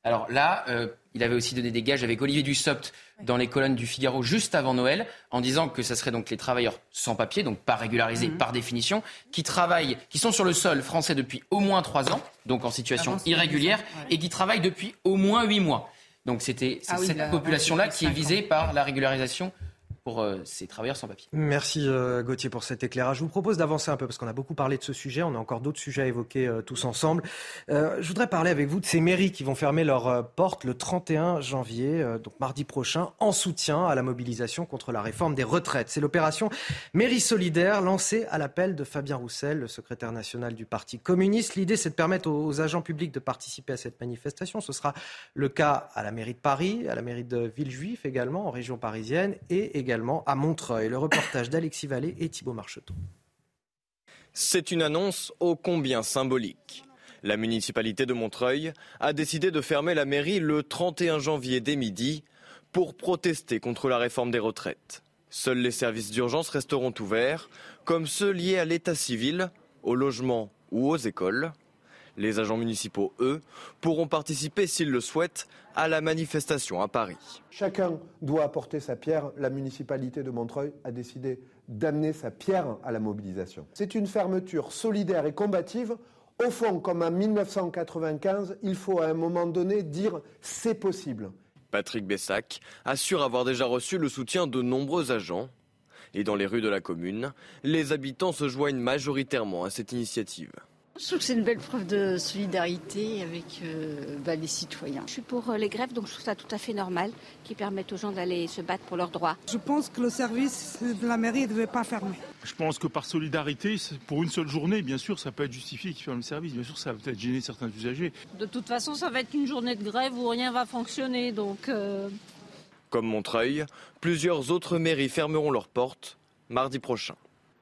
Alors là, euh, il avait aussi donné des gages avec Olivier Dussopt dans les colonnes du Figaro juste avant Noël, en disant que ça serait donc les travailleurs sans papier, donc pas régularisés mmh. par définition, qui travaillent, qui sont sur le sol français depuis au moins trois ans, donc en situation irrégulière, ouais. et qui travaillent depuis au moins huit mois. Donc c'était c'est ah oui, cette là, population-là qui est visée par la régularisation pour euh, ces travailleurs sans papier. Merci euh, Gauthier pour cet éclairage. Je vous propose d'avancer un peu parce qu'on a beaucoup parlé de ce sujet. On a encore d'autres sujets à évoquer euh, tous ensemble. Euh, je voudrais parler avec vous de ces mairies qui vont fermer leurs euh, portes le trente et un janvier, euh, donc mardi prochain, en soutien à la mobilisation contre la réforme des retraites. C'est l'opération Mairie solidaire lancée à l'appel de Fabien Roussel, le secrétaire national du Parti communiste. L'idée, c'est de permettre aux, aux agents publics de participer à cette manifestation. Ce sera le cas à la mairie de Paris, à la mairie de Villejuif également, en région parisienne, et également à Montreuil. Le reportage d'Alexis Vallée et Thibault Marcheteau. C'est une annonce ô combien symbolique. La municipalité de Montreuil a décidé de fermer la mairie le trente et un janvier dès midi pour protester contre la réforme des retraites. Seuls les services d'urgence resteront ouverts, comme ceux liés à l'état civil, au logement ou aux écoles. Les agents municipaux, eux, pourront participer, s'ils le souhaitent, à la manifestation à Paris. Chacun doit apporter sa pierre. La municipalité de Montreuil a décidé d'amener sa pierre à la mobilisation. C'est une fermeture solidaire et combative. Au fond, comme en mille neuf cent quatre-vingt-quinze, il faut à un moment donné dire « c'est possible ». Patrick Bessac assure avoir déjà reçu le soutien de nombreux agents. Et dans les rues de la commune, les habitants se joignent majoritairement à cette initiative. Je trouve que c'est une belle preuve de solidarité avec euh, bah, les citoyens. Je suis pour euh, les grèves, donc je trouve ça tout à fait normal, qui permettent aux gens d'aller se battre pour leurs droits. Je pense que le service de la mairie ne devait pas fermer. Je pense que par solidarité, pour une seule journée, bien sûr, ça peut être justifié qu'ils ferment le service. Bien sûr, ça va peut-être gêner certains usagers. De toute façon, ça va être une journée de grève où rien va fonctionner, donc... Euh... Comme Montreuil, plusieurs autres mairies fermeront leurs portes mardi prochain.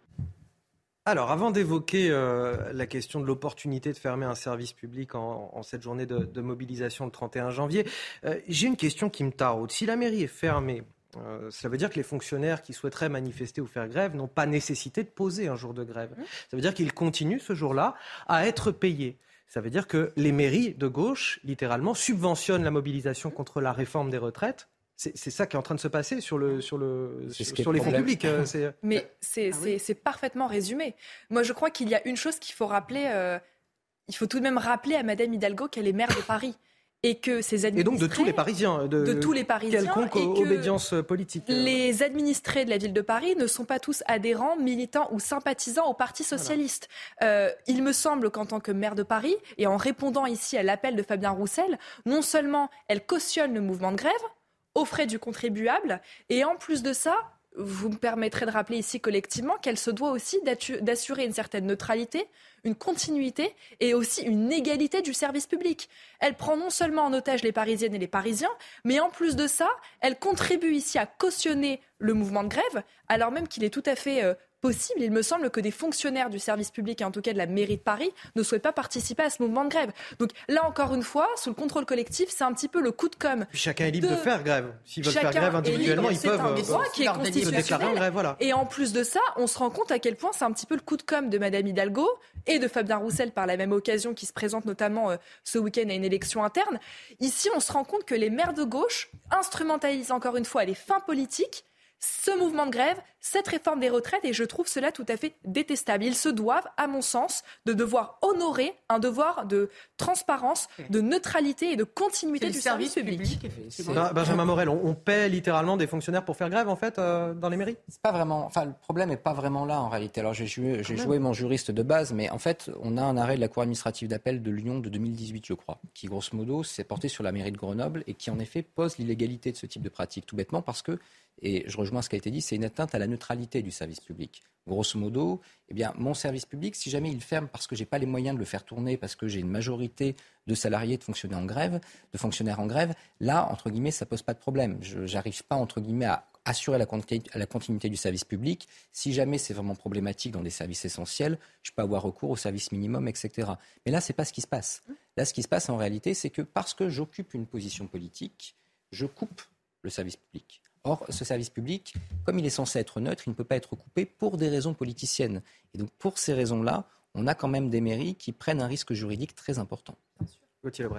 Alors, avant d'évoquer euh, la question de l'opportunité de fermer un service public en, en cette journée de, de mobilisation le trente et un janvier, euh, j'ai une question qui me taraude. Si la mairie est fermée, euh, ça veut dire que les fonctionnaires qui souhaiteraient manifester ou faire grève n'ont pas nécessité de poser un jour de grève. Ça veut dire qu'ils continuent ce jour-là à être payés. Ça veut dire que les mairies de gauche, littéralement, subventionnent la mobilisation contre la réforme des retraites. C'est, c'est ça qui est en train de se passer sur, le, sur, le, sur, sur les fonds publics. Euh, c'est... Mais c'est, ah oui. c'est, c'est parfaitement résumé. Moi, je crois qu'il y a une chose qu'il faut rappeler. Euh, il faut tout de même rappeler à Madame Hidalgo qu'elle est maire de Paris. Et que ses administrés... Et donc de tous les Parisiens. De, de tous les Parisiens. Quelconque et que obédience politique. Les administrés de la ville de Paris ne sont pas tous adhérents, militants ou sympathisants au Parti socialiste. Voilà. Euh, il me semble qu'en tant que maire de Paris, et en répondant ici à l'appel de Fabien Roussel, non seulement elle cautionne le mouvement de grève, aux frais du contribuable. Et en plus de ça, vous me permettrez de rappeler ici collectivement qu'elle se doit aussi d'assurer une certaine neutralité, une continuité et aussi une égalité du service public. Elle prend non seulement en otage les Parisiennes et les Parisiens, mais en plus de ça, elle contribue ici à cautionner le mouvement de grève, alors même qu'il est tout à fait... Euh, possible. Il me semble que des fonctionnaires du service public, et en tout cas de la mairie de Paris, ne souhaitent pas participer à ce mouvement de grève. Donc là, encore une fois, sous le contrôle collectif, c'est un petit peu le coup de com'. Chacun est libre de, de faire grève. S'ils veulent faire grève individuellement, ils peuvent. C'est un droit qui est constitutionnel. Grève, voilà. Et en plus de ça, on se rend compte à quel point c'est un petit peu le coup de com' de Madame Hidalgo et de Fabien Roussel par la même occasion, qui se présente notamment euh, ce week-end à une élection interne. Ici, on se rend compte que les maires de gauche instrumentalisent encore une fois à des fins politiques ce mouvement de grève, cette réforme des retraites, et je trouve cela tout à fait détestable. Ils se doivent, à mon sens, de devoir honorer un devoir de transparence, de neutralité et de continuité du service, service public. public. C'est bon. Benjamin Morel, on, on paie littéralement des fonctionnaires pour faire grève, en fait, euh, dans les mairies ? C'est pas vraiment. Enfin, le problème n'est pas vraiment là, en réalité. Alors, j'ai joué, j'ai joué mon juriste de base, mais en fait, on a un arrêt de la Cour administrative d'appel de Lyon de deux mille dix-huit, je crois, qui, grosso modo, s'est porté sur la mairie de Grenoble et qui, en effet, pose l'illégalité de ce type de pratique, tout bêtement parce que, et je rejoins ce qui a été dit, c'est une atteinte à la neutralité du service public. Grosso modo, eh bien, mon service public, si jamais il ferme parce que je n'ai pas les moyens de le faire tourner, parce que j'ai une majorité de salariés de fonctionnaires en grève, de fonctionnaires en grève, là, entre guillemets, ça ne pose pas de problème. Je n'arrive pas, entre guillemets, à assurer la continuité, la continuité du service public. Si jamais c'est vraiment problématique dans des services essentiels, je peux avoir recours au service minimum, et cetera. Mais là, ce n'est pas ce qui se passe. Là, ce qui se passe en réalité, c'est que parce que j'occupe une position politique, je coupe le service public. Or, ce service public, comme il est censé être neutre, il ne peut pas être coupé pour des raisons politiciennes. Et donc, pour ces raisons-là, on a quand même des mairies qui prennent un risque juridique très important. Gauthier Lebret.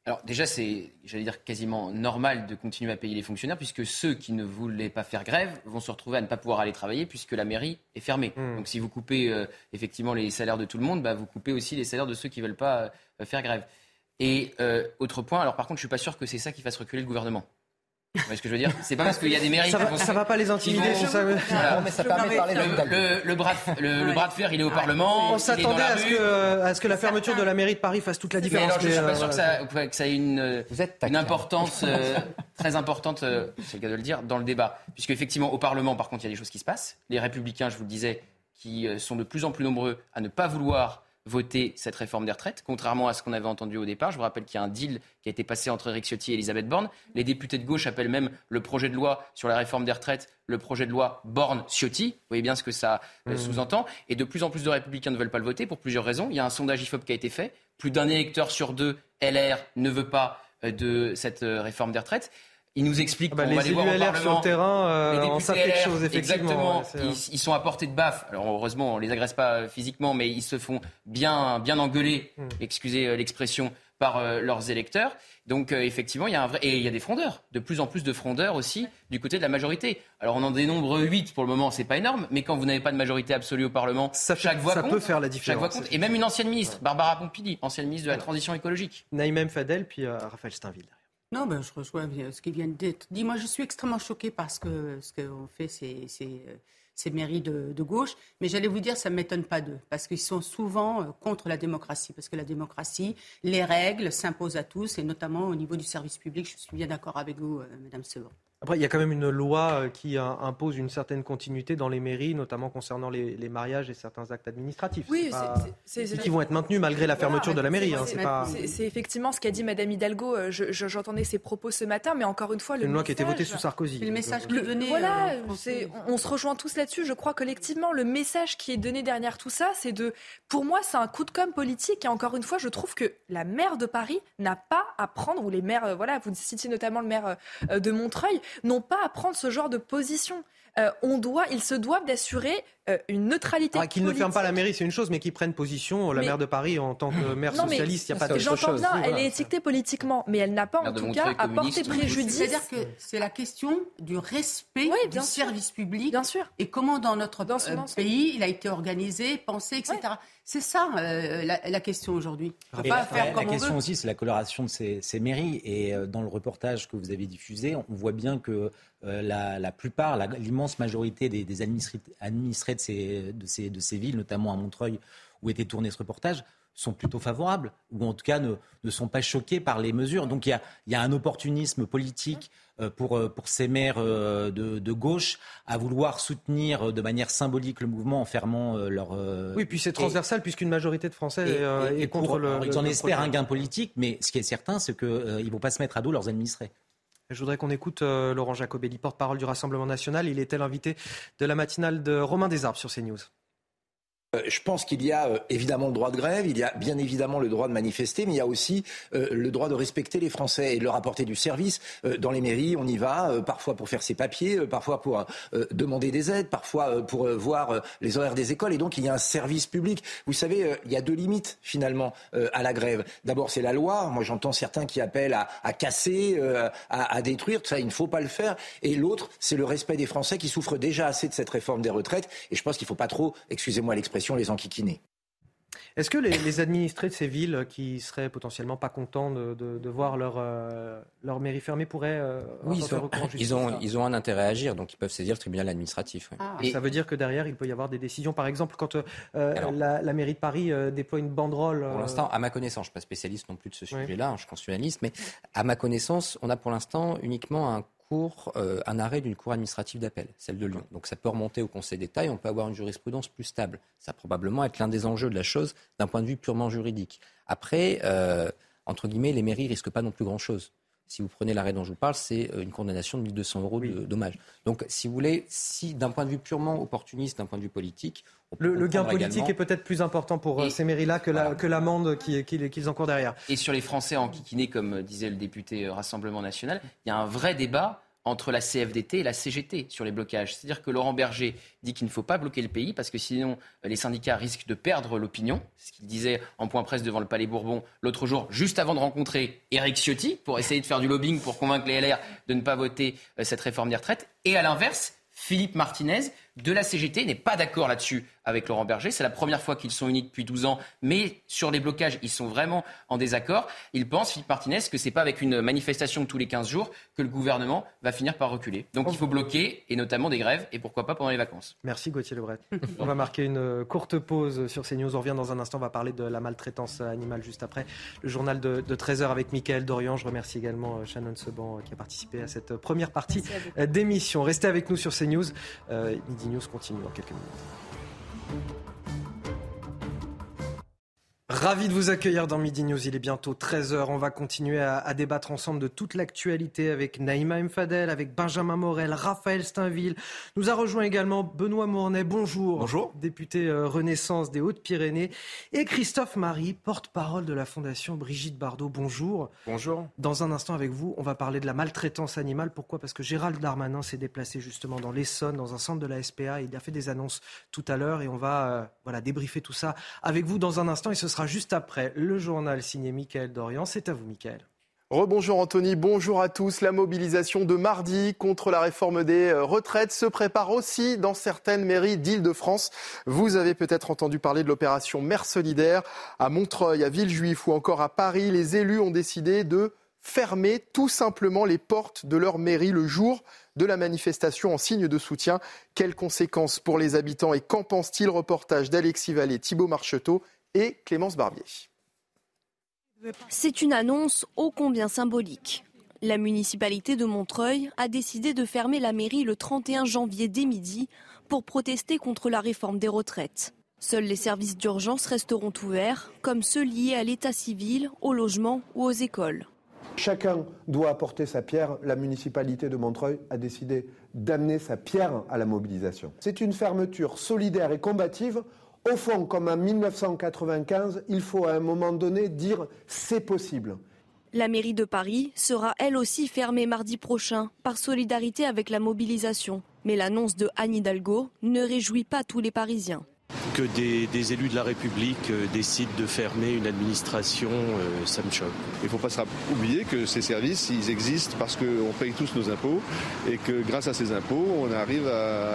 Alors déjà, c'est, j'allais dire, quasiment normal de continuer à payer les fonctionnaires puisque ceux qui ne voulaient pas faire grève vont se retrouver à ne pas pouvoir aller travailler puisque la mairie est fermée. Mmh. Donc si vous coupez euh, effectivement les salaires de tout le monde, bah, vous coupez aussi les salaires de ceux qui ne veulent pas euh, faire grève. Et euh, autre point, alors par contre, je ne suis pas sûr que c'est ça qui fasse reculer le gouvernement. Vous voyez ce que je veux dire ? C'est pas parce qu'il y a des mairies ça qui va, vont... ça va pas les intimider, vont... c'est ça. Voilà. Non, mais ça permet de parler le, le, le, bras de, le, le bras de fer, il est au Parlement. On s'attendait à ce, que, à ce que la fermeture de la mairie de Paris fasse toute la différence. Mais alors, je ne suis pas euh, sûr que ça, que ça ait une, une importance euh, très importante, euh, c'est le cas de le dire, dans le débat. Puisque effectivement, au Parlement, par contre, il y a des choses qui se passent. Les Républicains, je vous le disais, qui euh, sont de plus en plus nombreux à ne pas vouloir voter cette réforme des retraites, contrairement à ce qu'on avait entendu au départ. Je vous rappelle qu'il y a un deal qui a été passé entre Éric Ciotti et Elisabeth Borne. Les députés de gauche appellent même le projet de loi sur la réforme des retraites le projet de loi Borne-Ciotti. Vous voyez bien ce que ça euh, mmh. sous-entend. Et de plus en plus de Républicains ne veulent pas le voter pour plusieurs raisons. Il y a un sondage I F O P qui a été fait. Plus d'un électeur sur deux, L R, ne veut pas euh, de cette euh, réforme des retraites. Il nous explique ah bah qu'on les va les voir au L R Parlement. sur le terrain, euh, on savent quelque chose, effectivement. Exactement. Ouais, ils, ils sont à portée de baffe. Alors heureusement, on les agresse pas physiquement, mais ils se font bien, bien engueuler, mm. excusez euh, l'expression, par euh, leurs électeurs. Donc euh, effectivement, il y a un vrai... Et il y a des frondeurs, de plus en plus de frondeurs aussi du côté de la majorité. Alors on en dénombre huit pour le moment, c'est pas énorme, mais quand vous n'avez pas de majorité absolue au Parlement, ça chaque fait, voix ça compte. peut faire la différence. Chaque voix compte. Et même une ancienne ministre, Barbara Pompili, ancienne ministre de la Transition écologique. Naïm Fadel, puis euh, Raphaël Steinville. Non, ben, je rejoins ce qui vient d'être dit. Moi, je suis extrêmement choquée parce que ce qu'on fait, c'est, c'est, ces mairies de, de gauche. Mais j'allais vous dire, ça ne m'étonne pas d'eux. Parce qu'ils sont souvent contre la démocratie. Parce que la démocratie, les règles s'imposent à tous. Et notamment au niveau du service public. Je suis bien d'accord avec vous, euh, Madame Sevran. Après, il y a quand même une loi qui impose une certaine continuité dans les mairies, notamment concernant les, les mariages et certains actes administratifs. Oui, c'est, pas... c'est, c'est, c'est qui vont être maintenus malgré la fermeture voilà, de la mairie. C'est, hein, c'est, c'est, pas... c'est, c'est effectivement ce qu'a dit Madame Hidalgo. Je, je, j'entendais ses propos ce matin, mais encore une fois, c'est le une loi message, qui a été votée sous Sarkozy. C'est le message qui le, est donné. Voilà, euh, c'est, on, on se rejoint tous là-dessus. Je crois collectivement, le message qui est donné derrière tout ça, c'est de, pour moi, c'est un coup de com' politique. Et encore une fois, je trouve que la maire de Paris n'a pas à prendre, ou les maires, euh, voilà, vous citiez notamment le maire euh, de Montreuil, n'ont pas à prendre ce genre de position. Euh, on doit, ils se doivent d'assurer euh, une neutralité ah, qu'ils politique. ne ferment pas la mairie, c'est une chose, mais qu'ils prennent position. La mais... maire de Paris, en tant que maire non, socialiste, il n'y a pas de j'entends chose. bien, Oui, elle voilà. est étiquetée politiquement, mais elle n'a pas en tout cas à porter préjudice. C'est-à-dire que c'est la question du respect oui, du sûr. service public. Bien sûr. Et comment dans notre dans euh, pays il a été organisé, pensé, et cetera. Ouais. C'est ça euh, la, la question aujourd'hui. On peut pas la, faire la, comme la on question veut. aussi, c'est la coloration de ces, ces mairies. Et euh, dans le reportage que vous avez diffusé, on voit bien que euh, la, la plupart, la, l'immense majorité des, des administrés, administrés de ces, de, ces, de ces villes, notamment à Montreuil, où était tourné ce reportage, sont plutôt favorables, ou en tout cas ne, ne sont pas choqués par les mesures. Donc il y a, il y a un opportunisme politique euh, pour, pour ces maires euh, de, de gauche à vouloir soutenir de manière symbolique le mouvement en fermant euh, leur... Euh, oui, puis c'est transversal, et, puisqu'une majorité de Français et, euh, et, est et contre pour, le... alors, ils en le espèrent projet. un gain politique, mais ce qui est certain, c'est qu'ils euh, ne vont pas se mettre à dos leurs administrés. Je voudrais qu'on écoute euh, Laurent Jacobelli, porte-parole du Rassemblement national. Il était l'invité de la matinale de Romain Desarbes sur CNews. Je pense qu'il y a euh, évidemment le droit de grève, il y a bien évidemment le droit de manifester, mais il y a aussi euh, le droit de respecter les Français et de leur apporter du service. Euh, dans les mairies, on y va, euh, parfois pour faire ses papiers, euh, parfois pour euh, demander des aides, parfois euh, pour euh, voir euh, les horaires des écoles. Et donc, il y a un service public. Vous savez, euh, il y a deux limites, finalement, euh, à la grève. D'abord, c'est la loi. Moi, j'entends certains qui appellent à, à casser, euh, à, à détruire. Ça, il ne faut pas le faire. Et l'autre, c'est le respect des Français qui souffrent déjà assez de cette réforme des retraites. Et je pense qu'il ne faut pas trop, excusez-moi l'expression, les enquiquiner. Est-ce que les, les administrés de ces villes qui seraient potentiellement pas contents de, de, de voir leur, euh, leur mairie fermée pourraient euh, oui, ils, ont, ils, ont, ils ont un intérêt à agir, donc ils peuvent saisir le tribunal administratif. Oui. Ah. Et ça veut dire que derrière, il peut y avoir des décisions. Par exemple, quand euh, Alors, la, la mairie de Paris euh, déploie une banderole... Euh... Pour l'instant, à ma connaissance, je ne suis pas spécialiste non plus de ce sujet-là, oui. Je suis constitutionnaliste, mais à ma connaissance, on a pour l'instant uniquement un Cour, euh, un arrêt d'une cour administrative d'appel, celle de Lyon. Donc ça peut remonter au Conseil d'État et on peut avoir une jurisprudence plus stable. Ça va probablement être l'un des enjeux de la chose d'un point de vue purement juridique. Après, euh, entre guillemets, les mairies risquent pas non plus grand-chose. Si vous prenez l'arrêt dont je vous parle, c'est une condamnation de mille deux cents euros de oui. dommages. Donc, si vous voulez, si d'un point de vue purement opportuniste, d'un point de vue politique... Le, le gain politique également... est peut-être plus important pour et, ces mairies-là que, voilà. la, que l'amende qu'ils, qu'ils, qu'ils encourent derrière. Et sur les Français enquiquinés, comme disait le député Rassemblement National, il y a un vrai débat entre la C F D T et la C G T sur les blocages. C'est-à-dire que Laurent Berger dit qu'il ne faut pas bloquer le pays parce que sinon les syndicats risquent de perdre l'opinion. C'est ce qu'il disait en point presse devant le Palais Bourbon l'autre jour, juste avant de rencontrer Éric Ciotti pour essayer de faire du lobbying pour convaincre les L R de ne pas voter cette réforme des retraites. Et à l'inverse, Philippe Martinez de la C G T n'est pas d'accord là-dessus avec Laurent Berger. C'est la première fois qu'ils sont unis depuis douze ans, mais sur les blocages, ils sont vraiment en désaccord. Il pense, Philippe Martinez, que c'est pas avec une manifestation tous les quinze jours que le gouvernement va finir par reculer. Donc il faut bloquer, et notamment des grèves, et pourquoi pas pendant les vacances. Merci Gauthier Lebret. On va marquer une courte pause sur CNews. On revient dans un instant, on va parler de la maltraitance animale juste après le journal de, de treize heures avec Mickaël Dorian. Je remercie également Shannon Seban qui a participé à cette première partie d'émission. Restez avec nous sur CNews. Euh, Midi News continue dans quelques minutes. Ravi de vous accueillir dans Midi News, il est bientôt treize heures. On va continuer à, à débattre ensemble de toute l'actualité avec Naïma M. Fadel, avec Benjamin Morel, Raphaël Steinville. Nous a rejoint également Benoît Mornay, bonjour. Bonjour. Député euh, Renaissance des Hautes-Pyrénées. Et Christophe Marie, porte-parole de la Fondation Brigitte Bardot, bonjour. Bonjour. Dans un instant avec vous, on va parler de la maltraitance animale. Pourquoi ? Parce que Gérald Darmanin s'est déplacé justement dans l'Essonne, dans un centre de la S P A. Il a fait des annonces tout à l'heure et on va euh, voilà, débriefer tout ça avec vous dans un instant. Et ce sera juste après le journal signé Mickaël Dorian. C'est à vous, Mickaël. Rebonjour Anthony, bonjour à tous. La mobilisation de mardi contre la réforme des retraites se prépare aussi dans certaines mairies d'Île-de-France. Vous avez peut-être entendu parler de l'opération Mères solidaires à Montreuil, à Villejuif ou encore à Paris. Les élus ont décidé de fermer tout simplement les portes de leur mairie le jour de la manifestation en signe de soutien. Quelles conséquences pour les habitants et qu'en pense-t-il ? Reportage d'Alexis Vallée, Thibaut Marcheteau et Clémence Barbier. C'est une annonce ô combien symbolique. La municipalité de Montreuil a décidé de fermer la mairie le trente et un janvier dès midi pour protester contre la réforme des retraites. Seuls les services d'urgence resteront ouverts, comme ceux liés à l'état civil, au logement ou aux écoles. Chacun doit apporter sa pierre. La municipalité de Montreuil a décidé d'amener sa pierre à la mobilisation. C'est une fermeture solidaire et combative. Au fond, comme en dix-neuf cent quatre-vingt-quinze, il faut à un moment donné dire « c'est possible ». La mairie de Paris sera elle aussi fermée mardi prochain par solidarité avec la mobilisation. Mais l'annonce de Anne Hidalgo ne réjouit pas tous les Parisiens. Que des, des élus de la République euh, décident de fermer une administration, euh, ça me choque. Il ne faut pas oublier que ces services, ils existent parce qu'on paye tous nos impôts et que grâce à ces impôts, on arrive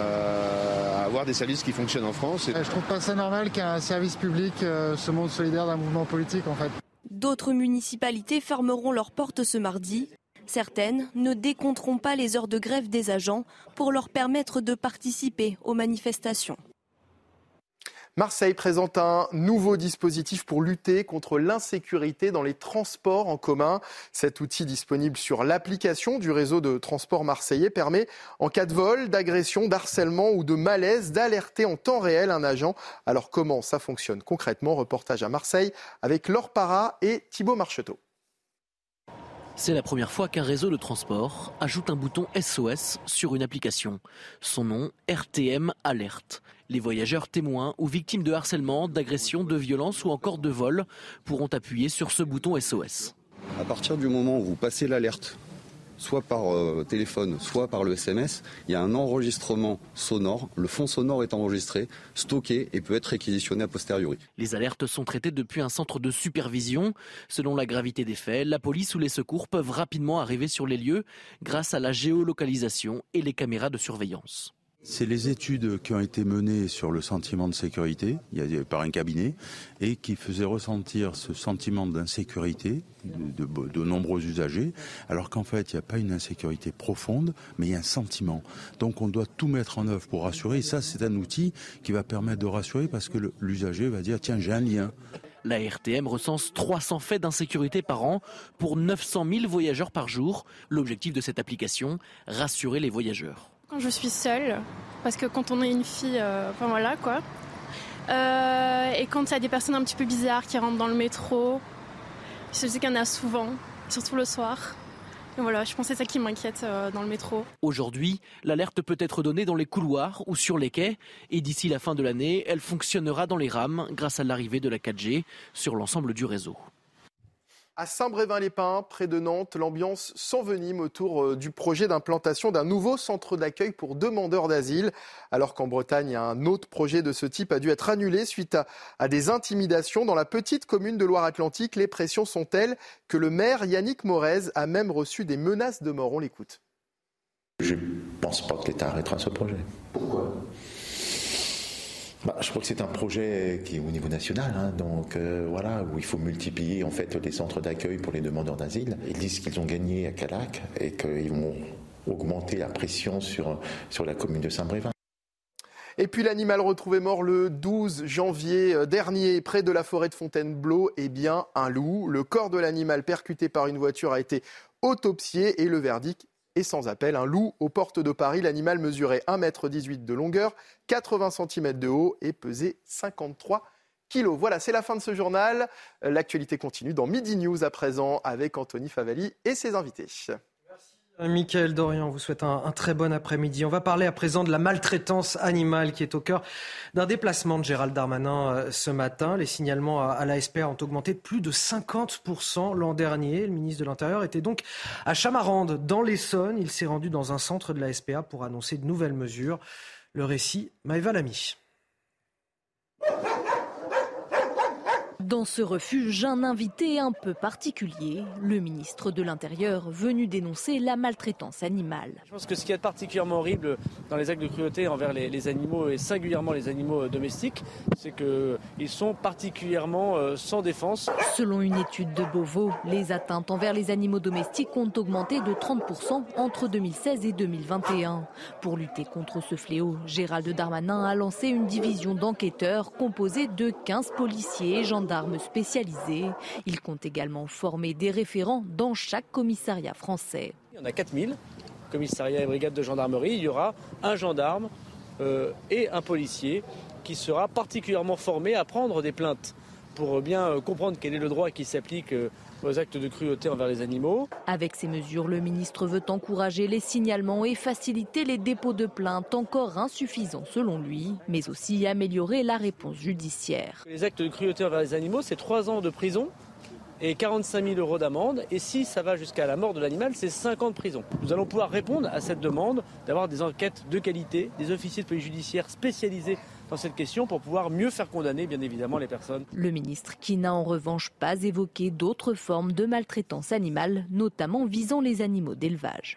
à avoir des services qui fonctionnent en France. Je trouve pas ça normal qu'un service public euh, se montre solidaire d'un mouvement politique en fait. D'autres municipalités fermeront leurs portes ce mardi. Certaines ne décompteront pas les heures de grève des agents pour leur permettre de participer aux manifestations. Marseille présente un nouveau dispositif pour lutter contre l'insécurité dans les transports en commun. Cet outil disponible sur l'application du réseau de transport marseillais permet, en cas de vol, d'agression, d'harcèlement ou de malaise, d'alerter en temps réel un agent. Alors comment ça fonctionne concrètement ? Reportage à Marseille avec Laure Parra et Thibaut Marcheteau. C'est la première fois qu'un réseau de transport ajoute un bouton S O S sur une application. Son nom, R T M Alerte. Les voyageurs témoins ou victimes de harcèlement, d'agression, de violence ou encore de vol pourront appuyer sur ce bouton S O S. À partir du moment où vous passez l'alerte, soit par euh, téléphone, soit par le S M S, il y a un enregistrement sonore. Le fond sonore est enregistré, stocké et peut être réquisitionné a posteriori. Les alertes sont traitées depuis un centre de supervision. Selon la gravité des faits, la police ou les secours peuvent rapidement arriver sur les lieux grâce à la géolocalisation et les caméras de surveillance. C'est les études qui ont été menées sur le sentiment de sécurité il y a, par un cabinet et qui faisaient ressentir ce sentiment d'insécurité de, de, de nombreux usagers, alors qu'en fait il n'y a pas une insécurité profonde, mais il y a un sentiment. Donc on doit tout mettre en œuvre pour rassurer, et ça c'est un outil qui va permettre de rassurer parce que le, l'usager va dire tiens j'ai un lien. La R T M recense trois cents faits d'insécurité par an pour neuf cent mille voyageurs par jour. L'objectif de cette application, rassurer les voyageurs. Quand je suis seule, parce que quand on est une fille, euh, enfin voilà quoi. Euh, et quand il y a des personnes un petit peu bizarres qui rentrent dans le métro, je sais qu'il y en a souvent, surtout le soir. Et voilà, je pense que c'est ça qui m'inquiète euh, dans le métro. Aujourd'hui, l'alerte peut être donnée dans les couloirs ou sur les quais. Et d'ici la fin de l'année, elle fonctionnera dans les rames grâce à l'arrivée de la quatre G sur l'ensemble du réseau. À Saint-Brévin-les-Pins, près de Nantes, l'ambiance s'envenime autour du projet d'implantation d'un nouveau centre d'accueil pour demandeurs d'asile. Alors qu'en Bretagne, un autre projet de ce type a dû être annulé suite à, à des intimidations. Dans la petite commune de Loire-Atlantique, les pressions sont telles que le maire Yannick Morez a même reçu des menaces de mort. On l'écoute. Je ne pense pas que l'État arrêtera ce projet. Pourquoi ? Bah, je crois que c'est un projet qui est au niveau national, hein, donc euh, voilà, où il faut multiplier en fait les centres d'accueil pour les demandeurs d'asile. Ils disent qu'ils ont gagné à Callac et qu'ils vont augmenter la pression sur, sur la commune de Saint-Brévin. Et puis l'animal retrouvé mort le douze janvier dernier près de la forêt de Fontainebleau, eh bien un loup. Le corps de l'animal percuté par une voiture a été autopsié et le verdict est sans appel. Un loup aux portes de Paris. L'animal mesurait un mètre dix-huit de longueur, quatre-vingts centimètres de haut et pesait cinquante-trois kilos. Voilà, c'est la fin de ce journal. L'actualité continue dans Midi News à présent avec Anthony Favali et ses invités. Mickaël Dorian, vous souhaite un, un très bon après-midi. On va parler à présent de la maltraitance animale qui est au cœur d'un déplacement de Gérald Darmanin euh, ce matin. Les signalements à, à la S P A ont augmenté de plus de cinquante pour cent l'an dernier. Le ministre de l'Intérieur était donc à Chamarande, dans l'Essonne. Il s'est rendu dans un centre de la S P A pour annoncer de nouvelles mesures. Le récit, Maëva Lamy. Dans ce refuge, un invité un peu particulier, le ministre de l'Intérieur, venu dénoncer la maltraitance animale. Je pense que ce qui est particulièrement horrible dans les actes de cruauté envers les, les animaux, et singulièrement les animaux domestiques, c'est qu'ils sont particulièrement euh, sans défense. Selon une étude de Beauvau, les atteintes envers les animaux domestiques ont augmenté de trente pour cent entre deux mille seize et deux mille vingt et un. Pour lutter contre ce fléau, Gérald Darmanin a lancé une division d'enquêteurs composée de quinze policiers et gendarmes spécialisés. Il compte également former des référents dans chaque commissariat français. Il y en a quatre mille, commissariats et brigades de gendarmerie. Il y aura un gendarme euh, et un policier qui sera particulièrement formé à prendre des plaintes pour bien euh, comprendre quel est le droit qui s'applique euh, aux actes de cruauté envers les animaux. Avec ces mesures, le ministre veut encourager les signalements et faciliter les dépôts de plaintes encore insuffisants selon lui, mais aussi améliorer la réponse judiciaire. Les actes de cruauté envers les animaux, c'est trois ans de prison et quarante-cinq mille euros d'amende. Et si ça va jusqu'à la mort de l'animal, c'est cinq ans de prison. Nous allons pouvoir répondre à cette demande d'avoir des enquêtes de qualité, des officiers de police judiciaire spécialisés dans cette question pour pouvoir mieux faire condamner, bien évidemment, les personnes. Le ministre qui n'a en revanche pas évoqué d'autres formes de maltraitance animale, notamment visant les animaux d'élevage.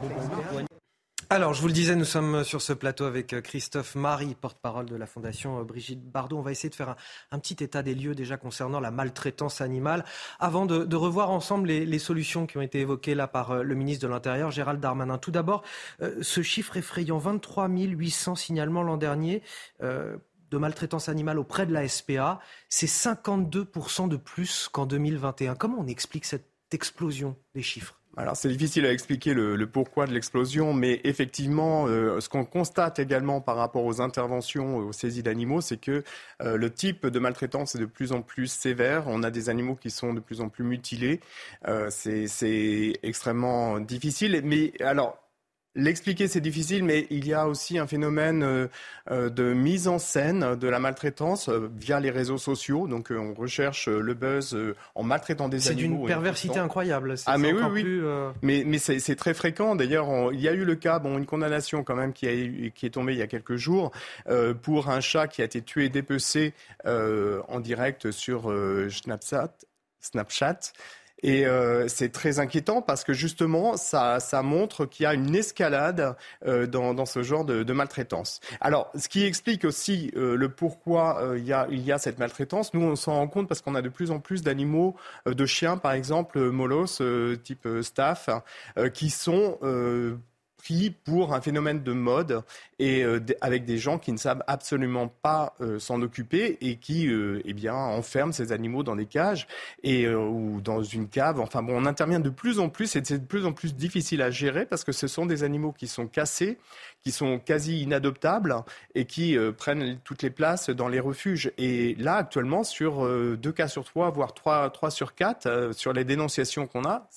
Alors, je vous le disais, nous sommes sur ce plateau avec Christophe Marie, porte-parole de la Fondation Brigitte Bardot. On va essayer de faire un, un petit état des lieux déjà concernant la maltraitance animale, avant de, de revoir ensemble les, les solutions qui ont été évoquées là par le ministre de l'Intérieur, Gérald Darmanin. Tout d'abord, euh, ce chiffre effrayant, vingt-trois mille huit cents signalements l'an dernier euh, de maltraitance animale auprès de la S P A. C'est cinquante-deux pour cent de plus qu'en deux mille vingt et un. Comment on explique cette explosion des chiffres ? Alors c'est difficile à expliquer le, le pourquoi de l'explosion, mais effectivement, euh, ce qu'on constate également par rapport aux interventions, aux saisies d'animaux, c'est que euh, le type de maltraitance est de plus en plus sévère. On a des animaux qui sont de plus en plus mutilés. Euh, c'est, c'est extrêmement difficile. Mais alors, l'expliquer, c'est difficile, mais il y a aussi un phénomène euh, euh, de mise en scène de la maltraitance euh, via les réseaux sociaux. Donc, euh, on recherche euh, le buzz euh, en maltraitant des c'est animaux. C'est d'une perversité incroyable. C'est, ah, mais c'est oui, oui. Plus, euh... Mais, mais c'est, c'est très fréquent. D'ailleurs, on, il y a eu le cas, bon, une condamnation quand même qui, a, qui est tombée il y a quelques jours euh, pour un chat qui a été tué, dépecé euh, en direct sur euh, Snapchat. Snapchat. Et euh, c'est très inquiétant parce que justement, ça, ça montre qu'il y a une escalade euh, dans, dans ce genre de, de maltraitance. Alors, ce qui explique aussi euh, le pourquoi euh, il y a, il y a cette maltraitance, nous on s'en rend compte parce qu'on a de plus en plus d'animaux, euh, de chiens par exemple, molosses, euh, type euh, staff, euh, qui sont euh, pris pour un phénomène de mode et euh, d- avec des gens qui ne savent absolument pas euh, s'en occuper et qui euh, eh bien, enferment ces animaux dans des cages et, euh, ou dans une cave. Enfin bon, on intervient de plus en plus et c'est de plus en plus difficile à gérer parce que ce sont des animaux qui sont cassés, qui sont quasi inadoptables et qui euh, prennent toutes les places dans les refuges. Et là, actuellement, sur euh, deux cas sur trois, voire trois, trois sur quatre, euh, sur les dénonciations qu'on a, ça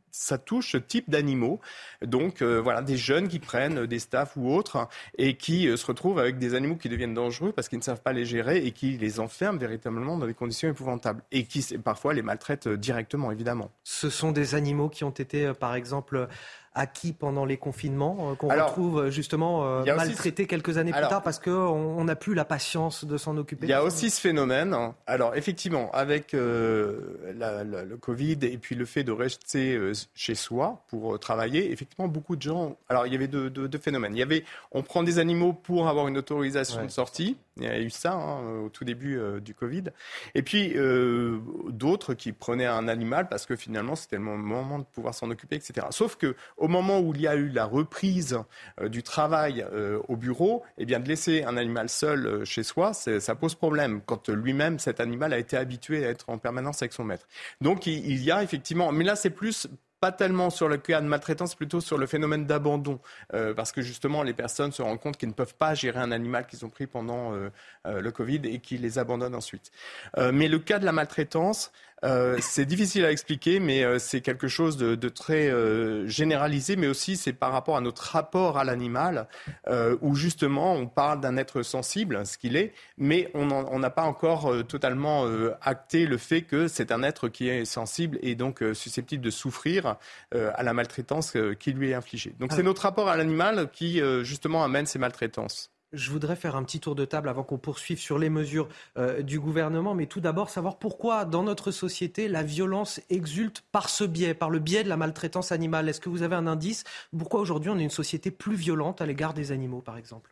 ça touche ce type d'animaux. Donc euh, voilà, des jeunes qui prennent des staffs ou autres et qui euh, se retrouvent avec des animaux qui deviennent dangereux parce qu'ils ne savent pas les gérer et qui les enferment véritablement dans des conditions épouvantables et qui parfois les maltraitent directement, évidemment. Ce sont des animaux qui ont été, euh, par exemple, acquis pendant les confinements, euh, qu'on Alors, retrouve justement euh, maltraités aussi... quelques années Alors, plus tard parce qu'on n'a plus la patience de s'en occuper. Il y a aussi ce phénomène. Alors effectivement, avec euh, la, la, le Covid et puis le fait de rester euh, chez soi pour euh, travailler, effectivement beaucoup de gens... Alors il y avait deux, deux, deux phénomènes. Il y avait, on prend des animaux pour avoir une autorisation ouais. de sortie. Il y a eu ça hein, au tout début euh, du Covid. Et puis euh, d'autres qui prenaient un animal parce que finalement c'était le moment de pouvoir s'en occuper, et cetera. Sauf que au moment où il y a eu la reprise euh, du travail euh, au bureau, eh bien de laisser un animal seul euh, chez soi, ça pose problème quand lui-même cet animal a été habitué à être en permanence avec son maître. Donc il, il y a effectivement, mais là c'est plus pas tellement sur le cas de maltraitance, plutôt sur le phénomène d'abandon. Euh, parce que justement, les personnes se rendent compte qu'ils ne peuvent pas gérer un animal qu'ils ont pris pendant euh, euh, le Covid et qu'ils les abandonnent ensuite. Euh, mais le cas de la maltraitance, euh, c'est difficile à expliquer, mais euh, c'est quelque chose de, de très euh, généralisé, mais aussi c'est par rapport à notre rapport à l'animal, euh, où justement on parle d'un être sensible, ce qu'il est, mais on n'a pas encore euh, totalement euh, acté le fait que c'est un être qui est sensible et donc euh, susceptible de souffrir euh, à la maltraitance euh, qui lui est infligée. Donc c'est notre rapport à l'animal qui euh, justement amène ces maltraitances. Je voudrais faire un petit tour de table avant qu'on poursuive sur les mesures euh, du gouvernement, mais tout d'abord savoir pourquoi dans notre société la violence exulte par ce biais, par le biais de la maltraitance animale. Est-ce que vous avez un indice? Pourquoi aujourd'hui on est une société plus violente à l'égard des animaux, par exemple?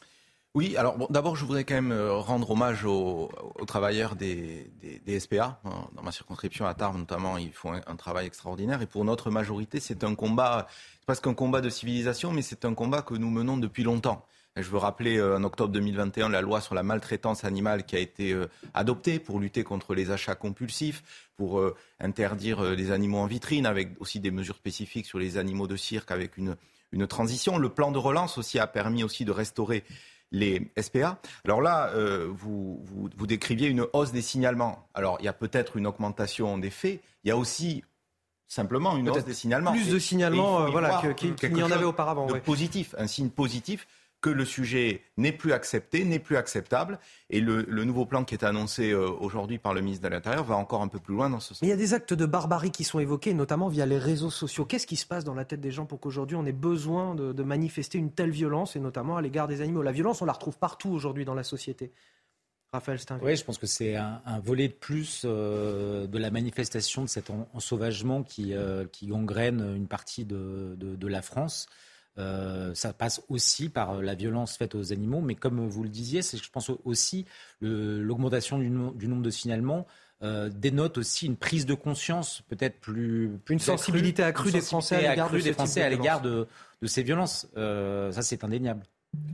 Oui, alors bon, d'abord je voudrais quand même rendre hommage aux, aux travailleurs des, des, des S P A. Dans ma circonscription à Tarbes notamment, ils font un, un travail extraordinaire. Et pour notre majorité, c'est un combat, c'est presque un combat de civilisation, mais c'est un combat que nous menons depuis longtemps. Je veux rappeler euh, en octobre deux mille vingt et un la loi sur la maltraitance animale qui a été euh, adoptée pour lutter contre les achats compulsifs, pour euh, interdire euh, les animaux en vitrine, avec aussi des mesures spécifiques sur les animaux de cirque avec une, une transition. Le plan de relance aussi a permis aussi de restaurer les S P A. Alors là, euh, vous, vous, vous décriviez une hausse des signalements. Alors il y a peut-être une augmentation des faits, il y a aussi simplement une hausse des signalements. Plus de signalements euh, voilà, qu'il qu n'y en avait auparavant. De ouais. positif, un signe positif que le sujet n'est plus accepté, n'est plus acceptable. Et le, le nouveau plan qui est annoncé euh, aujourd'hui par le ministre de l'Intérieur va encore un peu plus loin dans ce sens. Il y a des actes de barbarie qui sont évoqués, notamment via les réseaux sociaux. Qu'est-ce qui se passe dans la tête des gens pour qu'aujourd'hui on ait besoin de, de manifester une telle violence, et notamment à l'égard des animaux? La violence, on la retrouve partout aujourd'hui dans la société. Raphaël Steinville. Oui, je pense que c'est un, un volet de plus euh, de la manifestation de cet en, ensauvagement qui, euh, qui gangrène une partie de, de, de la France. Euh, ça passe aussi par la violence faite aux animaux, mais comme vous le disiez, c'est, je pense aussi le, l'augmentation du, no, du nombre de signalements euh, dénote aussi une prise de conscience peut-être plus, plus une sensibilité accrue une des Français à l'égard, de, des Français à l'égard de, de ces violences. Euh, ça, c'est indéniable.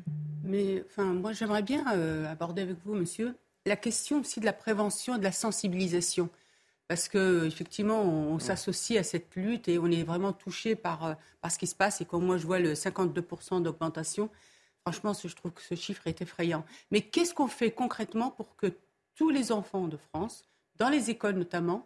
Mais enfin, moi, j'aimerais bien euh, aborder avec vous, monsieur, la question aussi de la prévention et de la sensibilisation. Parce qu'effectivement, on, on s'associe à cette lutte et on est vraiment touché par, par ce qui se passe. Et quand moi, je vois le cinquante-deux pour cent d'augmentation, franchement, je trouve que ce chiffre est effrayant. Mais qu'est-ce qu'on fait concrètement pour que tous les enfants de France, dans les écoles notamment,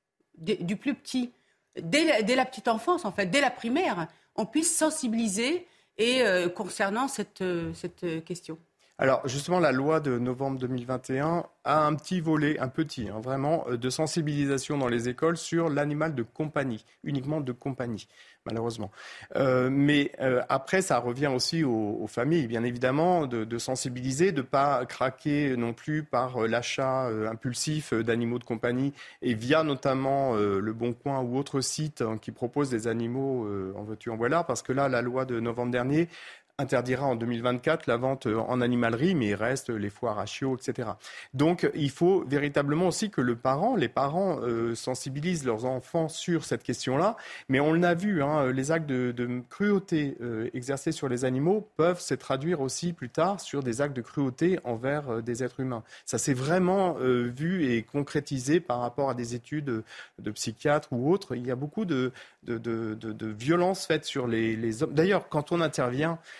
d- du plus petit, dès la, dès la petite enfance, en fait, dès la primaire, on puisse sensibiliser et, euh, concernant cette, euh, cette question? Alors justement, la loi de novembre deux mille vingt et un a un petit volet, un petit, hein, vraiment, de sensibilisation dans les écoles sur l'animal de compagnie, uniquement de compagnie, malheureusement. Euh, mais euh, après, ça revient aussi aux, aux familles, bien évidemment, de, de sensibiliser, de ne pas craquer non plus par euh, l'achat euh, impulsif euh, d'animaux de compagnie, et via notamment euh, Le Bon Coin ou autres sites hein, qui proposent des animaux euh, en veux-tu, en voilà, parce que là, la loi de novembre dernier interdira en deux mille vingt-quatre la vente en animalerie, mais il reste les foires à chiots, et cetera. Donc, il faut véritablement aussi que le parent, les parents euh, sensibilisent leurs enfants sur cette question-là. Mais on l'a vu, hein, les actes de, de cruauté euh, exercés sur les animaux peuvent se traduire aussi plus tard sur des actes de cruauté envers euh, des êtres humains. Ça s'est vraiment euh, vu et concrétisé par rapport à des études de psychiatres ou autres. Il y a beaucoup de, de, de, de, de violences faites sur les, les hommes. D'ailleurs, quand on intervient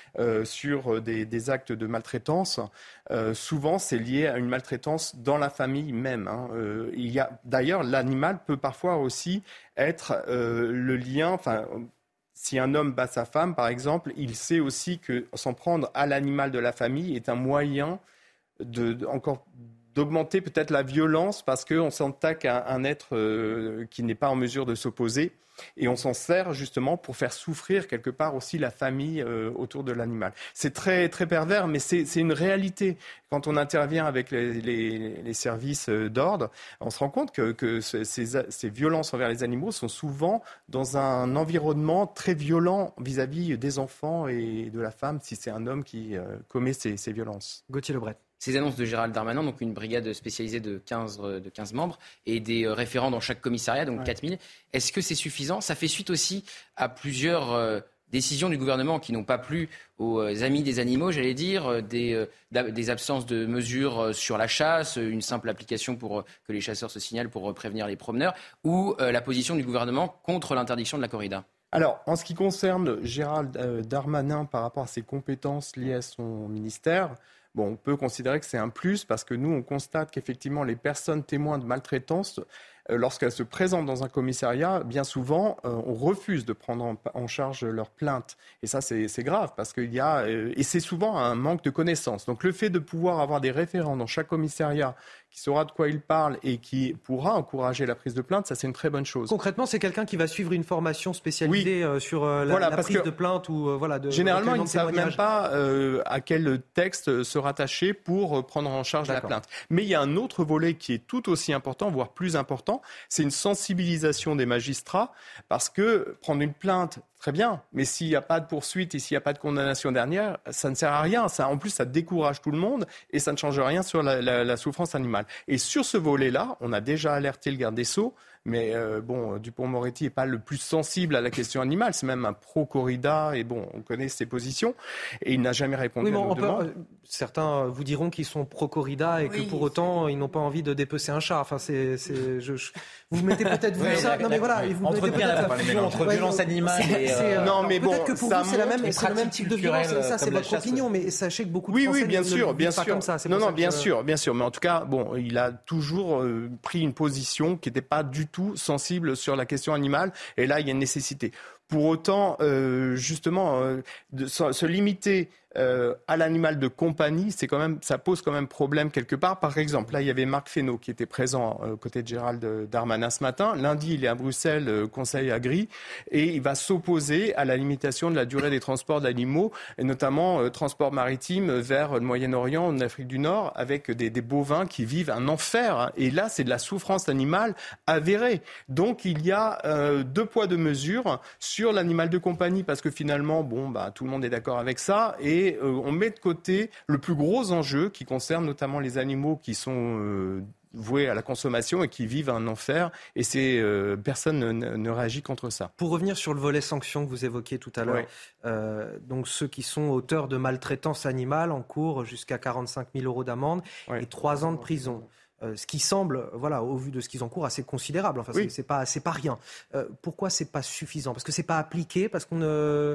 euh, sur des, des actes de maltraitance, euh, souvent c'est lié à une maltraitance dans la famille même. Hein. Euh, il y a, d'ailleurs, l'animal peut parfois aussi être euh, le lien... Enfin, si un homme bat sa femme, par exemple, il sait aussi que s'en prendre à l'animal de la famille est un moyen de, de encore d'augmenter peut-être la violence parce qu'on s'attaque à un être euh, qui n'est pas en mesure de s'opposer. Et on s'en sert justement pour faire souffrir quelque part aussi la famille euh, autour de l'animal. C'est très, très pervers, mais c'est, c'est une réalité. Quand on intervient avec les, les, les services d'ordre, on se rend compte que, que ces, ces violences envers les animaux sont souvent dans un environnement très violent vis-à-vis des enfants et de la femme, si c'est un homme qui euh, commet ces, ces violences. Gauthier Lebret. Ces annonces de Gérald Darmanin, donc une brigade spécialisée de quinze, de quinze membres et des référents dans chaque commissariat, donc ouais. quatre mille. Est-ce que c'est suffisant ? Ça fait suite aussi à plusieurs euh, décisions du gouvernement qui n'ont pas plu aux amis des animaux, j'allais dire, des, euh, des absences de mesures sur la chasse, une simple application pour que les chasseurs se signalent pour prévenir les promeneurs, ou euh, la position du gouvernement contre l'interdiction de la corrida. Alors, en ce qui concerne Gérald euh, Darmanin par rapport à ses compétences liées à son ministère, bon, on peut considérer que c'est un plus parce que nous, on constate qu'effectivement, les personnes témoins de maltraitance, euh, lorsqu'elles se présentent dans un commissariat, bien souvent, euh, on refuse de prendre en, en charge leur plainte. Et ça, c'est, c'est grave parce qu'il y a... Euh, et c'est souvent un manque de connaissances. Donc, le fait de pouvoir avoir des référents dans chaque commissariat qui saura de quoi il parle et qui pourra encourager la prise de plainte, ça c'est une très bonne chose. Concrètement, c'est quelqu'un qui va suivre une formation spécialisée oui. euh, sur euh, la, voilà, la prise de plainte ou euh, voilà. De, généralement, ils ne savent même pas euh, à quel texte se rattacher pour prendre en charge D'accord. la plainte. Mais il y a un autre volet qui est tout aussi important, voire plus important, c'est une sensibilisation des magistrats, parce que prendre une plainte, très bien, mais s'il n'y a pas de poursuite et s'il n'y a pas de condamnation dernière, ça ne sert à rien. Ça, en plus, ça décourage tout le monde et ça ne change rien sur la, la, la souffrance animale. Et sur ce volet-là, on a déjà alerté le garde des Sceaux, mais euh, bon, Dupond-Moretti n'est pas le plus sensible à la question animale, c'est même un pro-corrida, et bon, on connaît ses positions, et il n'a jamais répondu oui, à nos demandes. Peut, euh, certains vous diront qu'ils sont pro-corrida et oui, que pour autant, ils n'ont pas envie de dépecer un chat. Enfin, c'est, c'est, je, je, vous mettez peut-être vous oui, ça. Non, mais voilà, vous mettez peut-être la fusion entre ouais, violence animale c'est, et. C'est, euh, non, mais bon, peut-être que pour vous, c'est la même, c'est le même type de violence. Ça, c'est votre opinion, mais sachez que beaucoup de oui, Français oui, bien ne sûr, le bien vivent pas sûr. comme ça. Non, non, bien sûr, bien sûr. Mais en tout cas, bon, il a toujours pris une position qui n'était pas du tout sensible sur la question animale, et là, il y a une nécessité. Pour autant, euh, justement, euh, de se, se limiter euh, à l'animal de compagnie, c'est quand même, ça pose quand même problème quelque part. Par exemple, là, il y avait Marc Fesneau qui était présent aux côtés de Gérald Darmanin ce matin. Lundi, il est à Bruxelles, euh, Conseil Agri, et il va s'opposer à la limitation de la durée des transports d'animaux, et notamment euh, transport maritime vers le Moyen-Orient, en Afrique du Nord, avec des, des bovins qui vivent un enfer. Hein. Et là, c'est de la souffrance animale avérée. Donc, il y a euh, deux poids, deux mesures sur l'animal de compagnie, parce que finalement, bon, bah, tout le monde est d'accord avec ça, et euh, on met de côté le plus gros enjeu qui concerne notamment les animaux qui sont euh, voués à la consommation et qui vivent un enfer, et c'est, euh, personne ne, ne réagit contre ça. Pour revenir sur le volet sanctions que vous évoquiez tout à l'heure, ouais. euh, donc ceux qui sont auteurs de maltraitance animale encourent jusqu'à quarante-cinq mille euros d'amende ouais. et trois ans de prison. Euh, ce qui semble, voilà, au vu de ce qu'ils encourent, assez considérable. Enfin, oui. c'est, c'est pas, c'est pas rien. Euh, pourquoi c'est pas suffisant ? Parce que c'est pas appliqué, parce qu'on ne.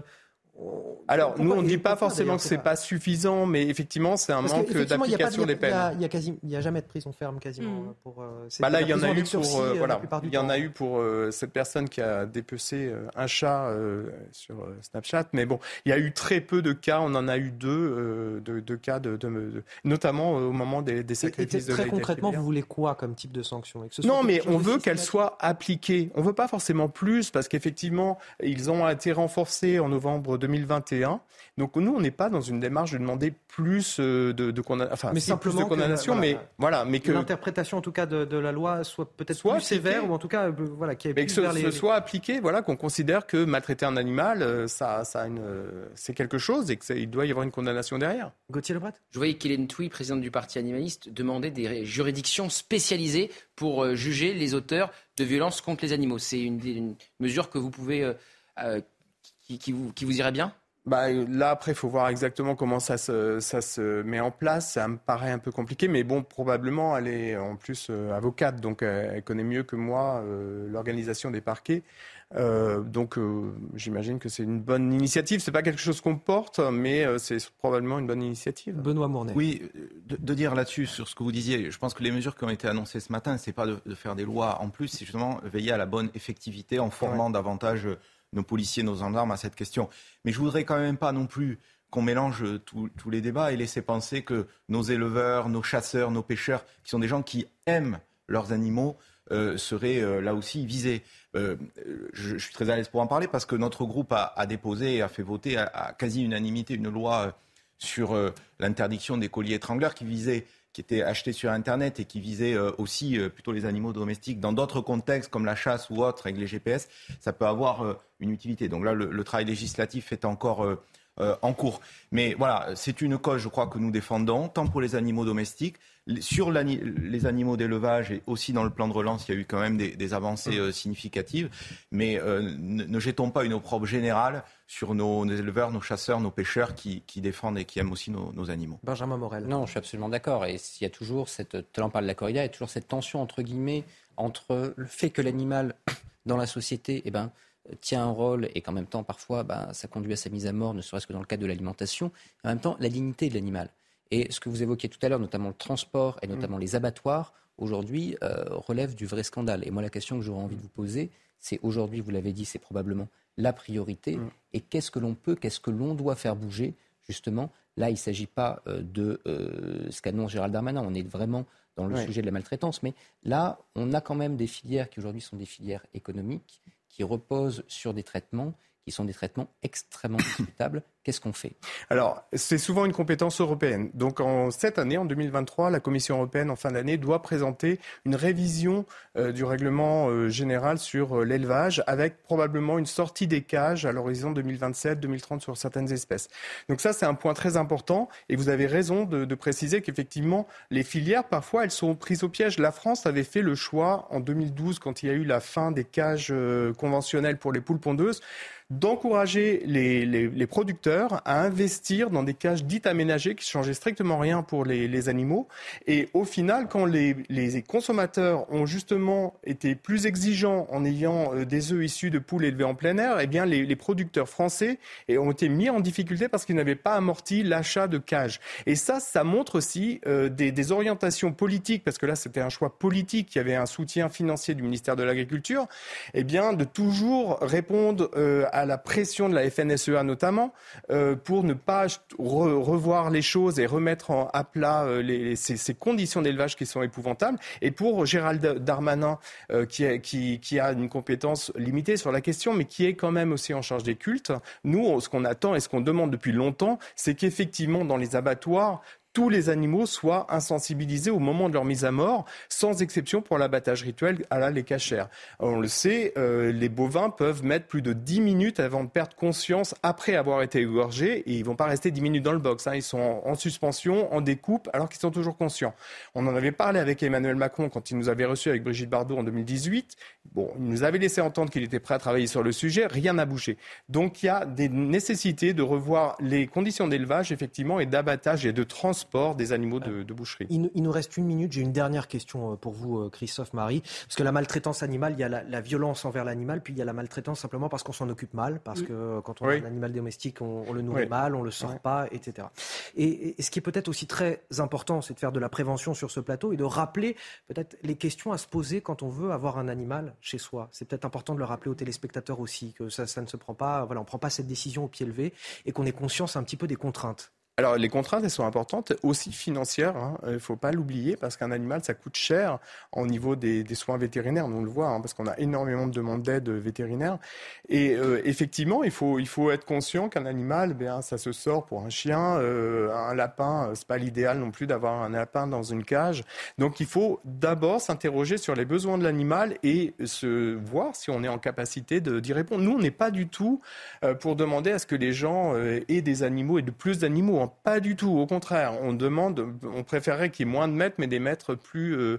Alors, pourquoi, nous, on ne dit pas forcément que c'est pas suffisant, mais effectivement, c'est un parce manque d'application des peines. Il n'y a, a, a jamais de prison ferme, quasiment. Mmh. Pour, euh, bah là, il y en a eu pour, euh, voilà, il y en a eu pour euh, cette personne qui a dépecé euh, un chat euh, sur euh, Snapchat, mais bon, il y a eu très peu de cas, on en a eu deux, euh, de, de cas, de, de, de, notamment euh, au moment des, des sacrifices et, et de Très concrètement, vous voulez quoi comme type de sanction ? Non, mais on veut qu'elles soient appliquées. On ne veut pas forcément plus, parce qu'effectivement, ils ont été renforcés en novembre deux mille vingt et un. Donc nous, on n'est pas dans une démarche de demander plus de, de, condamn... enfin, mais si, plus de condamnation, que, mais voilà, voilà, mais que l'interprétation en tout cas de, de la loi soit peut-être soit plus sévère, ou en tout cas, voilà, qui est plus que ce, vers les... ce soit appliqué, voilà, qu'on considère que maltraiter un animal, ça, ça a une, c'est quelque chose et qu'il doit y avoir une condamnation derrière. Gauthier Lebret. Je voyais qu'Hélène Touy, présidente du Parti animaliste, demandait des juridictions spécialisées pour juger les auteurs de violences contre les animaux. C'est une, une mesure que vous pouvez, euh, qui, qui, vous, qui vous irait bien ? Bah, là, après, il faut voir exactement comment ça se, ça se met en place. Ça me paraît un peu compliqué, mais bon, probablement, elle est en plus euh, avocate, donc euh, elle connaît mieux que moi euh, l'organisation des parquets. Euh, donc, euh, j'imagine que c'est une bonne initiative. C'est pas quelque chose qu'on porte, mais euh, c'est probablement une bonne initiative. Benoît Mournet. Oui, de, de dire là-dessus, sur ce que vous disiez, je pense que les mesures qui ont été annoncées ce matin, c'est pas de, de faire des lois en plus, c'est justement veiller à la bonne effectivité en formant ouais. davantage nos policiers, nos gendarmes à cette question. Mais je voudrais quand même pas non plus qu'on mélange tous les débats et laisser penser que nos éleveurs, nos chasseurs, nos pêcheurs, qui sont des gens qui aiment leurs animaux, euh, seraient euh, là aussi visés. Euh, je, je suis très à l'aise pour en parler parce que notre groupe a, a déposé et a fait voter à, à quasi-unanimité une loi euh, sur euh, l'interdiction des colliers étrangleurs qui visait qui étaient achetés sur Internet et qui visaient euh, aussi euh, plutôt les animaux domestiques. Dans d'autres contextes, comme la chasse ou autre, avec les G P S, ça peut avoir euh, une utilité. Donc là, le, le travail législatif est encore euh, euh, en cours. Mais voilà, c'est une cause, je crois, que nous défendons, tant pour les animaux domestiques. Sur les animaux d'élevage et aussi dans le plan de relance, il y a eu quand même des, des avancées euh, significatives. Mais euh, ne, ne jetons pas une opprobre générale sur nos, nos éleveurs, nos chasseurs, nos pêcheurs qui, qui défendent et qui aiment aussi nos, nos animaux. Benjamin Morel. Non, je suis absolument d'accord. Et il y a toujours cette, tu en parles de la corrida, il y a toujours cette tension entre guillemets entre le fait que l'animal dans la société, eh ben, tient un rôle et qu'en même temps, parfois, ben, ça conduit à sa mise à mort, ne serait-ce que dans le cadre de l'alimentation. En même temps, la dignité de l'animal. Et ce que vous évoquiez tout à l'heure, notamment le transport et notamment mmh. les abattoirs, aujourd'hui, euh, relèvent du vrai scandale. Et moi, la question que j'aurais envie de vous poser, c'est aujourd'hui, vous l'avez dit, c'est probablement la priorité. Mmh. Et qu'est-ce que l'on peut, qu'est-ce que l'on doit faire bouger, justement. Là, il ne s'agit pas euh, de euh, ce qu'annonce Gérald Darmanin. On est vraiment dans le ouais. sujet de la maltraitance. Mais là, on a quand même des filières qui aujourd'hui sont des filières économiques, qui reposent sur des traitements qui sont des traitements extrêmement discutables. Qu'est-ce qu'on fait ? Alors, c'est souvent une compétence européenne. Donc, en, cette année, en deux mille vingt-trois, la Commission européenne, en fin d'année, doit présenter une révision euh, du règlement euh, général sur euh, l'élevage, avec probablement une sortie des cages à l'horizon deux mille vingt-sept deux mille trente sur certaines espèces. Donc ça, c'est un point très important. Et vous avez raison de, de préciser qu'effectivement, les filières, parfois, elles sont prises au piège. La France avait fait le choix, en deux mille douze, quand il y a eu la fin des cages euh, conventionnelles pour les poules pondeuses, d'encourager les, les, les producteurs à investir dans des cages dites aménagées qui ne changeaient strictement rien pour les, les animaux. Et au final, quand les, les consommateurs ont justement été plus exigeants en ayant des œufs issus de poules élevées en plein air, eh bien les, les producteurs français ont été mis en difficulté parce qu'ils n'avaient pas amorti l'achat de cages. Et ça, ça montre aussi euh, des, des orientations politiques, parce que là, c'était un choix politique, il y avait un soutien financier du ministère de l'Agriculture, eh bien de toujours répondre euh, à la pression de la F N S E A notamment, euh, pour ne pas re- revoir les choses et remettre en, à plat euh, les, ces, ces conditions d'élevage qui sont épouvantables. Et pour Gérald Darmanin, euh, qui, a, qui, qui a une compétence limitée sur la question, mais qui est quand même aussi en charge des cultes, nous, ce qu'on attend et ce qu'on demande depuis longtemps, c'est qu'effectivement, dans les abattoirs, tous les animaux soient insensibilisés au moment de leur mise à mort, sans exception pour l'abattage rituel à la lait cachère. On le sait, euh, les bovins peuvent mettre plus de dix minutes avant de perdre conscience après avoir été égorgés, et ils ne vont pas rester dix minutes dans le box. Hein. Ils sont en, en suspension, en découpe, alors qu'ils sont toujours conscients. On en avait parlé avec Emmanuel Macron quand il nous avait reçus avec Brigitte Bardot en deux mille dix-huit. Bon, il nous avait laissé entendre qu'il était prêt à travailler sur le sujet. Rien n'a bougé. Donc il y a des nécessités de revoir les conditions d'élevage, effectivement, et d'abattage et de transport des animaux de, de boucherie. Il, il nous reste une minute. J'ai une dernière question pour vous, Christophe Marie. Parce que la maltraitance animale, il y a la, la violence envers l'animal, puis il y a la maltraitance simplement parce qu'on s'en occupe mal, parce oui. que quand on oui. a un animal domestique, on, on le nourrit oui. mal, on le sort oui. pas, et cetera. Et, et ce qui est peut-être aussi très important, c'est de faire de la prévention sur ce plateau et de rappeler peut-être les questions à se poser quand on veut avoir un animal chez soi. C'est peut-être important de le rappeler aux téléspectateurs aussi, que ça, ça ne se prend pas, voilà, on ne prend pas cette décision au pied levé et qu'on ait conscience un petit peu des contraintes. Alors, les contraintes, elles sont importantes, aussi financières. Hein. Il ne faut pas l'oublier, parce qu'un animal, ça coûte cher au niveau des, des soins vétérinaires. Nous, on le voit, hein, parce qu'on a énormément de demandes d'aide vétérinaire. Et euh, effectivement, il faut, il faut être conscient qu'un animal, ben, ça se sort pour un chien. Euh, un lapin, c'est pas l'idéal non plus d'avoir un lapin dans une cage. Donc, il faut d'abord s'interroger sur les besoins de l'animal et se voir si on est en capacité de, d'y répondre. Nous, on n'est pas du tout euh, pour demander à ce que les gens euh, aient des animaux et de plus d'animaux. Pas du tout, au contraire, on demande, on préférerait qu'il y ait moins de maîtres, mais des maîtres plus euh,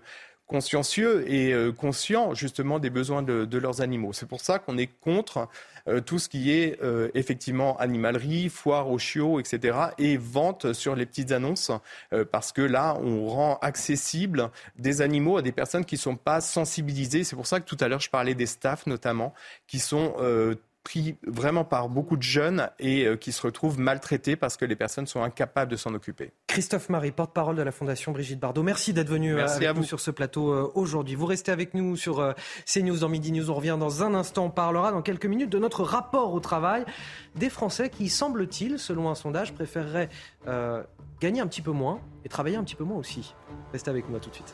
consciencieux et euh, conscients justement des besoins de, de leurs animaux. C'est pour ça qu'on est contre euh, tout ce qui est euh, effectivement animalerie, foire aux chiots, et cetera et vente sur les petites annonces euh, parce que là, on rend accessible des animaux à des personnes qui ne sont pas sensibilisées. C'est pour ça que tout à l'heure, je parlais des staffs notamment qui sont euh, pris vraiment par beaucoup de jeunes et euh, qui se retrouvent maltraités parce que les personnes sont incapables de s'en occuper. Christophe Marie, porte-parole de la Fondation Brigitte Bardot. Merci d'être venu Merci avec à nous vous. sur ce plateau euh, aujourd'hui. Vous restez avec nous sur euh, CNews dans Midi News. On revient dans un instant. On parlera dans quelques minutes de notre rapport au travail des Français qui, semble-t-il, selon un sondage, préféreraient euh, gagner un petit peu moins et travailler un petit peu moins aussi. Restez avec nous, à tout de suite.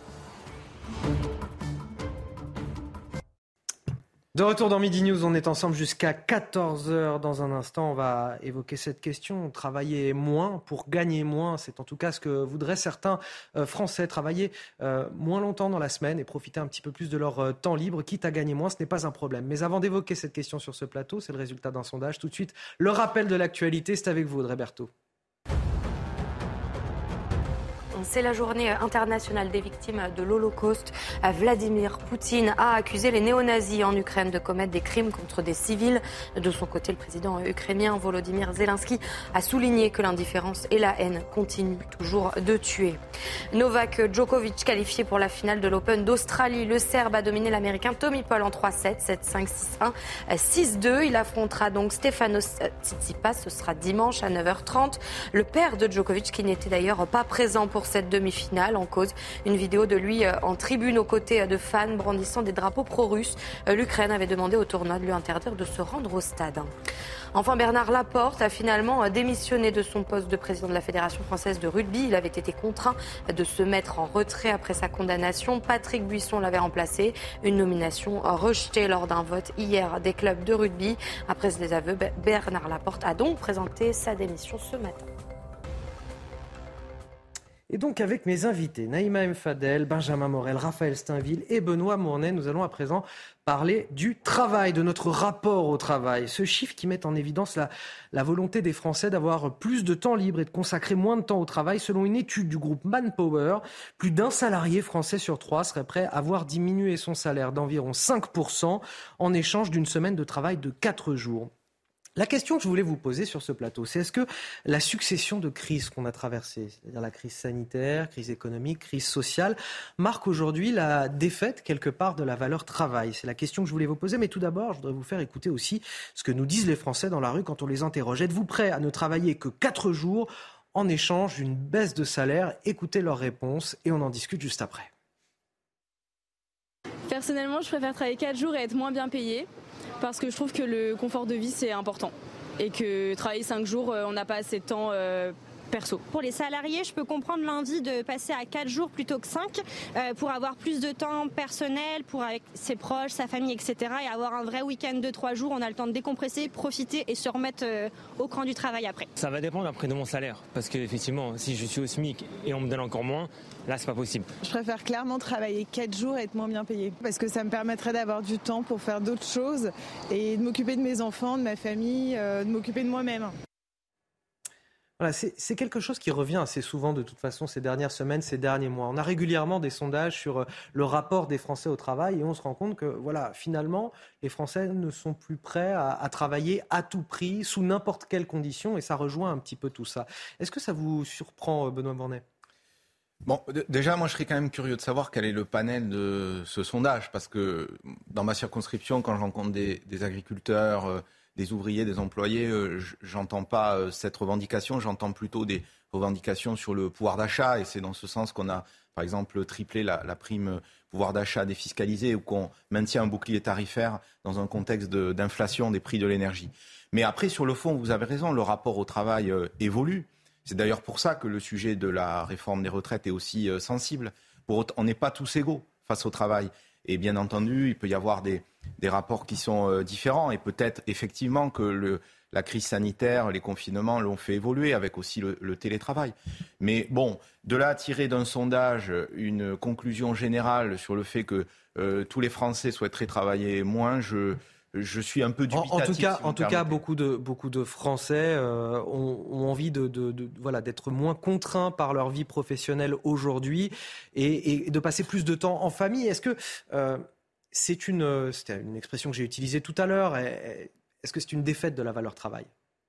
De retour dans Midi News, on est ensemble jusqu'à quatorze heures. Dans un instant, on va évoquer cette question. Travailler moins pour gagner moins, c'est en tout cas ce que voudraient certains euh, Français. Travailler euh, moins longtemps dans la semaine et profiter un petit peu plus de leur euh, temps libre, quitte à gagner moins, ce n'est pas un problème. Mais avant d'évoquer cette question sur ce plateau, c'est le résultat d'un sondage. Tout de suite, le rappel de l'actualité, c'est avec vous, Audrey Berthaud. C'est la journée internationale des victimes de l'Holocauste. Vladimir Poutine a accusé les néo-nazis en Ukraine de commettre des crimes contre des civils. De son côté, le président ukrainien Volodymyr Zelensky a souligné que l'indifférence et la haine continuent toujours de tuer. Novak Djokovic qualifié pour la finale de l'Open d'Australie. Le Serbe a dominé l'Américain Tommy Paul en trois sept, sept cinq, six un, six deux. Il affrontera donc Stefanos Tsitsipas. Ce sera dimanche à neuf heures trente. Le père de Djokovic qui n'était d'ailleurs pas présent pour cette demi-finale, en cause une vidéo de lui en tribune aux côtés de fans brandissant des drapeaux pro-russes. L'Ukraine avait demandé au tournoi de lui interdire de se rendre au stade. Enfin, Bernard Laporte a finalement démissionné de son poste de président de la Fédération française de rugby. Il avait été contraint de se mettre en retrait après sa condamnation. Patrick Buisson l'avait remplacé. Une nomination rejetée lors d'un vote hier des clubs de rugby. Après ce désaveu, Bernard Laporte a donc présenté sa démission ce matin. Et donc avec mes invités, Naïma M. Fadel, Benjamin Morel, Raphaël Steinville et Benoît Mournet, nous allons à présent parler du travail, de notre rapport au travail. Ce chiffre qui met en évidence la, la volonté des Français d'avoir plus de temps libre et de consacrer moins de temps au travail. Selon une étude du groupe Manpower, plus d'un salarié français sur trois serait prêt à voir diminuer son salaire d'environ cinq pour cent en échange d'une semaine de travail de quatre jours. La question que je voulais vous poser sur ce plateau, c'est est-ce que la succession de crises qu'on a traversées, c'est-à-dire la crise sanitaire, crise économique, crise sociale, marque aujourd'hui la défaite quelque part de la valeur travail ? C'est la question que je voulais vous poser, mais tout d'abord, je voudrais vous faire écouter aussi ce que nous disent les Français dans la rue quand on les interroge. Êtes-vous prêts à ne travailler que quatre jours en échange d'une baisse de salaire ? Écoutez leurs réponses et on en discute juste après. Personnellement, je préfère travailler quatre jours et être moins bien payée. Parce que je trouve que le confort de vie, c'est important. Et que travailler cinq jours, on n'a pas assez de temps euh, perso. Pour les salariés, je peux comprendre l'envie de passer à quatre jours plutôt que cinq euh, pour avoir plus de temps personnel, pour avec ses proches, sa famille, et cetera. Et avoir un vrai week-end de trois jours, on a le temps de décompresser, profiter et se remettre euh, au cran du travail après. Ça va dépendre après de mon salaire. Parce qu'effectivement, si je suis au SMIC et on me donne encore moins, là, c'est pas possible. Je préfère clairement travailler quatre jours et être moins bien payée. Parce que ça me permettrait d'avoir du temps pour faire d'autres choses et de m'occuper de mes enfants, de ma famille, euh, de m'occuper de moi-même. Voilà, c'est, c'est quelque chose qui revient assez souvent de toute façon ces dernières semaines, ces derniers mois. On a régulièrement des sondages sur le rapport des Français au travail et on se rend compte que voilà, finalement, les Français ne sont plus prêts à, à travailler à tout prix, sous n'importe quelle condition et ça rejoint un petit peu tout ça. Est-ce que ça vous surprend, Benoît Mournet ? Bon, d- déjà, moi, je serais quand même curieux de savoir quel est le panel de ce sondage, parce que dans ma circonscription, quand je rencontre des, des agriculteurs, euh, des ouvriers, des employés, euh, j'entends pas euh, cette revendication, j'entends plutôt des revendications sur le pouvoir d'achat, et c'est dans ce sens qu'on a, par exemple, triplé la, la prime pouvoir d'achat défiscalisée, ou qu'on maintient un bouclier tarifaire dans un contexte de, d'inflation des prix de l'énergie. Mais après, sur le fond, vous avez raison, le rapport au travail euh, évolue. C'est d'ailleurs pour ça que le sujet de la réforme des retraites est aussi euh, sensible. Pour autant, on n'est pas tous égaux face au travail. Et bien entendu, il peut y avoir des, des rapports qui sont euh, différents. Et peut-être effectivement que le, la crise sanitaire, les confinements l'ont fait évoluer avec aussi le, le télétravail. Mais bon, de là à tirer d'un sondage une conclusion générale sur le fait que euh, tous les Français souhaiteraient travailler moins, je... je suis un peu dubitatif. En, en tout cas, si en tout cas beaucoup, de, beaucoup de Français euh, ont, ont envie de, de, de, voilà, d'être moins contraints par leur vie professionnelle aujourd'hui et, et de passer plus de temps en famille. Est-ce que euh, c'est une, c'était une expression que j'ai utilisée tout à l'heure, est-ce que c'est une défaite de la valeur travail ?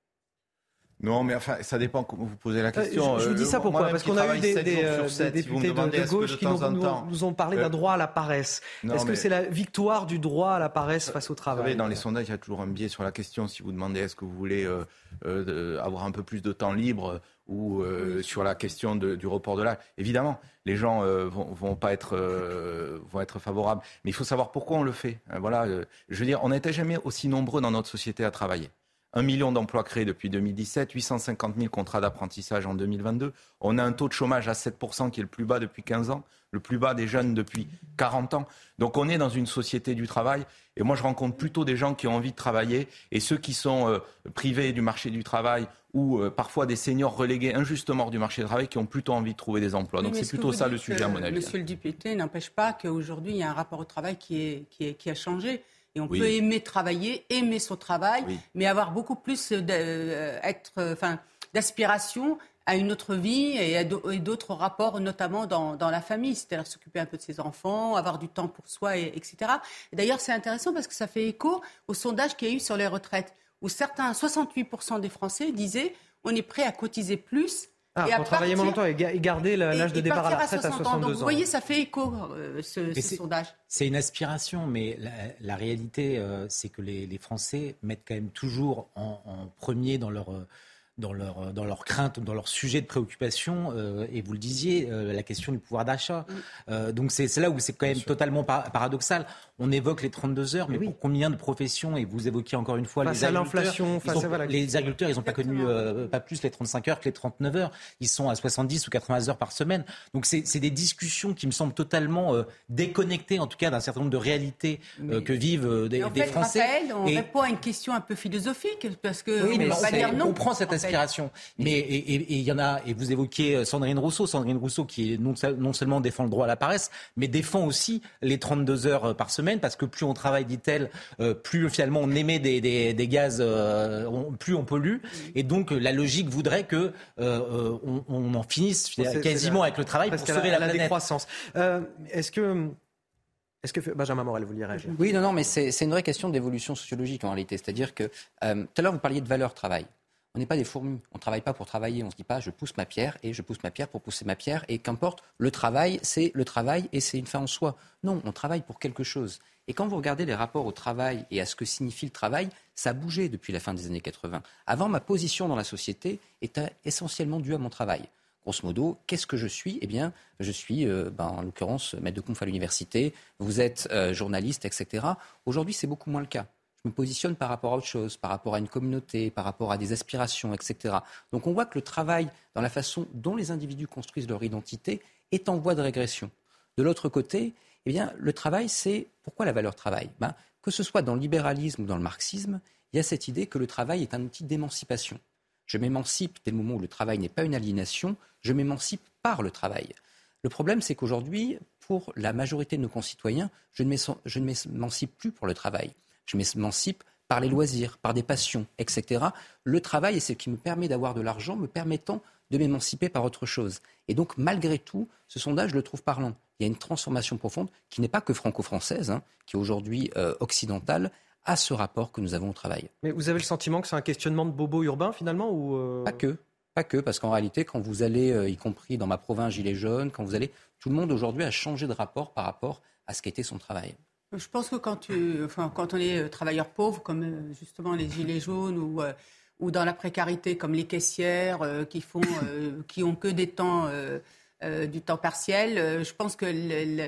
Non, mais enfin, ça dépend comment vous posez la question. Euh, je, je vous dis ça pourquoi ? Parce qu'on a eu des, des, euh, des députés de, de gauche de qui nous, nous, nous ont parlé euh, d'un droit à la paresse. Non, est-ce que c'est la victoire du droit à la paresse face au travail ? Vous savez, dans les sondages, il y a toujours un biais sur la question. Si vous demandez est-ce que vous voulez euh, euh, avoir un peu plus de temps libre ou euh, oui. sur la question de, du report de l'âge, évidemment, les gens euh, vont, vont pas être euh, vont être favorables. Mais il faut savoir pourquoi on le fait. Voilà, euh, je veux dire, on n'était jamais aussi nombreux dans notre société à travailler. Un million d'emplois créés depuis deux mille dix-sept, huit cent cinquante mille contrats d'apprentissage en deux mille vingt-deux. On a un taux de chômage à sept pour cent qui est le plus bas depuis quinze ans, le plus bas des jeunes depuis quarante ans. Donc on est dans une société du travail. Et moi, je rencontre plutôt des gens qui ont envie de travailler. Et ceux qui sont euh, privés du marché du travail ou euh, parfois des seniors relégués injustement hors du marché du travail qui ont plutôt envie de trouver des emplois. Oui, donc c'est plutôt ça le sujet, à mon avis. Monsieur le député n'empêche pas qu'aujourd'hui, il y a un rapport au travail qui, est, qui, est, qui a changé. Et on oui. peut aimer travailler, aimer son travail, oui. mais avoir beaucoup plus d'être, enfin, d'aspiration à une autre vie et à d'autres rapports, notamment dans, dans la famille, c'est-à-dire s'occuper un peu de ses enfants, avoir du temps pour soi, et, etc. Et d'ailleurs, c'est intéressant parce que ça fait écho au sondage qu'il y a eu sur les retraites, où certains, soixante-huit pour cent des Français disaient on est prêt à cotiser plus. Ah, et pour travailler moins longtemps et garder l'âge de départ à la retraite à soixante-deux ans. Donc, vous voyez, ça fait écho, euh, ce, ce sondage. C'est une aspiration, mais la, la réalité, euh, c'est que les, les Français mettent quand même toujours en, en premier dans leur... Euh, dans leur, dans leur crainte, dans leur sujet de préoccupation, euh, et vous le disiez, euh, la question du pouvoir d'achat. Mm. Euh, donc c'est, c'est là où c'est quand même totalement par, paradoxal. On évoque les trente-deux heures, mais oui. pour combien de professions, et vous évoquiez encore une fois face les à agriculteurs, l'inflation, face ont, à la... les agriculteurs, ils n'ont pas connu euh, pas plus les trente-cinq heures que les trente-neuf heures. Ils sont à soixante-dix ou quatre-vingts heures par semaine. Donc c'est, c'est des discussions qui me semblent totalement euh, déconnectées, en tout cas, d'un certain nombre de réalités euh, que vivent euh, des, en des fait, Français. Raphaël, on et... répond à une question un peu philosophique, parce que oui, on mais va pas dire non. On comprend cette aspiration. Mais et il y en a, et vous évoquiez Sandrine Rousseau, Sandrine Rousseau qui non, non seulement défend le droit à la paresse, mais défend aussi les trente-deux heures par semaine, parce que plus on travaille, dit-elle, euh, plus finalement on émet des, des, des gaz, euh, on, plus on pollue. Et donc la logique voudrait que euh, on, on en finisse c'est, quasiment c'est avec le travail pour sauver la, la planète. Décroissance. Euh, est-ce que... Est-ce que Benjamin Morel, vous vouliez réagir ? Oui, non, non, mais c'est, c'est une vraie question d'évolution sociologique en réalité. C'est-à-dire que euh, tout à l'heure vous parliez de valeur travail. On n'est pas des fourmis, on ne travaille pas pour travailler, on ne se dit pas je pousse ma pierre et je pousse ma pierre pour pousser ma pierre et qu'importe, le travail c'est le travail et c'est une fin en soi. Non, on travaille pour quelque chose. Et quand vous regardez les rapports au travail et à ce que signifie le travail, ça a bougé depuis la fin des années quatre-vingts. Avant, ma position dans la société était essentiellement due à mon travail. Grosso modo, qu'est-ce que je suis ? Eh bien, je suis, euh, ben, en l'occurrence, maître de conf à l'université, vous êtes euh, journaliste, et cetera. Aujourd'hui, c'est beaucoup moins le cas. Je me positionne par rapport à autre chose, par rapport à une communauté, par rapport à des aspirations, et cetera. Donc on voit que le travail, dans la façon dont les individus construisent leur identité, est en voie de régression. De l'autre côté, eh bien, le travail, c'est... Pourquoi la valeur travail ? Ben, que ce soit dans le libéralisme ou dans le marxisme, il y a cette idée que le travail est un outil d'émancipation. Je m'émancipe dès le moment où le travail n'est pas une aliénation, je m'émancipe par le travail. Le problème, c'est qu'aujourd'hui, pour la majorité de nos concitoyens, je ne m'émancipe plus pour le travail. Je m'émancipe par les loisirs, par des passions, et cetera. Le travail est ce qui me permet d'avoir de l'argent, me permettant de m'émanciper par autre chose. Et donc, malgré tout, ce sondage, je le trouve parlant. Il y a une transformation profonde qui n'est pas que franco-française, hein, qui est aujourd'hui euh, occidentale, à ce rapport que nous avons au travail. Mais vous avez le sentiment que c'est un questionnement de bobo urbain, finalement ou euh... Pas que. Pas que, parce qu'en réalité, quand vous allez, euh, y compris dans ma province Gilets jaunes, quand vous allez, tout le monde aujourd'hui a changé de rapport par rapport à ce qu'était son travail. Je pense que quand, tu, enfin, quand on est travailleur pauvre, comme justement les Gilets jaunes ou, euh, ou dans la précarité, comme les caissières euh, qui font, euh, qui ont que des temps, euh, euh, du temps partiel, euh, je pense qu'elles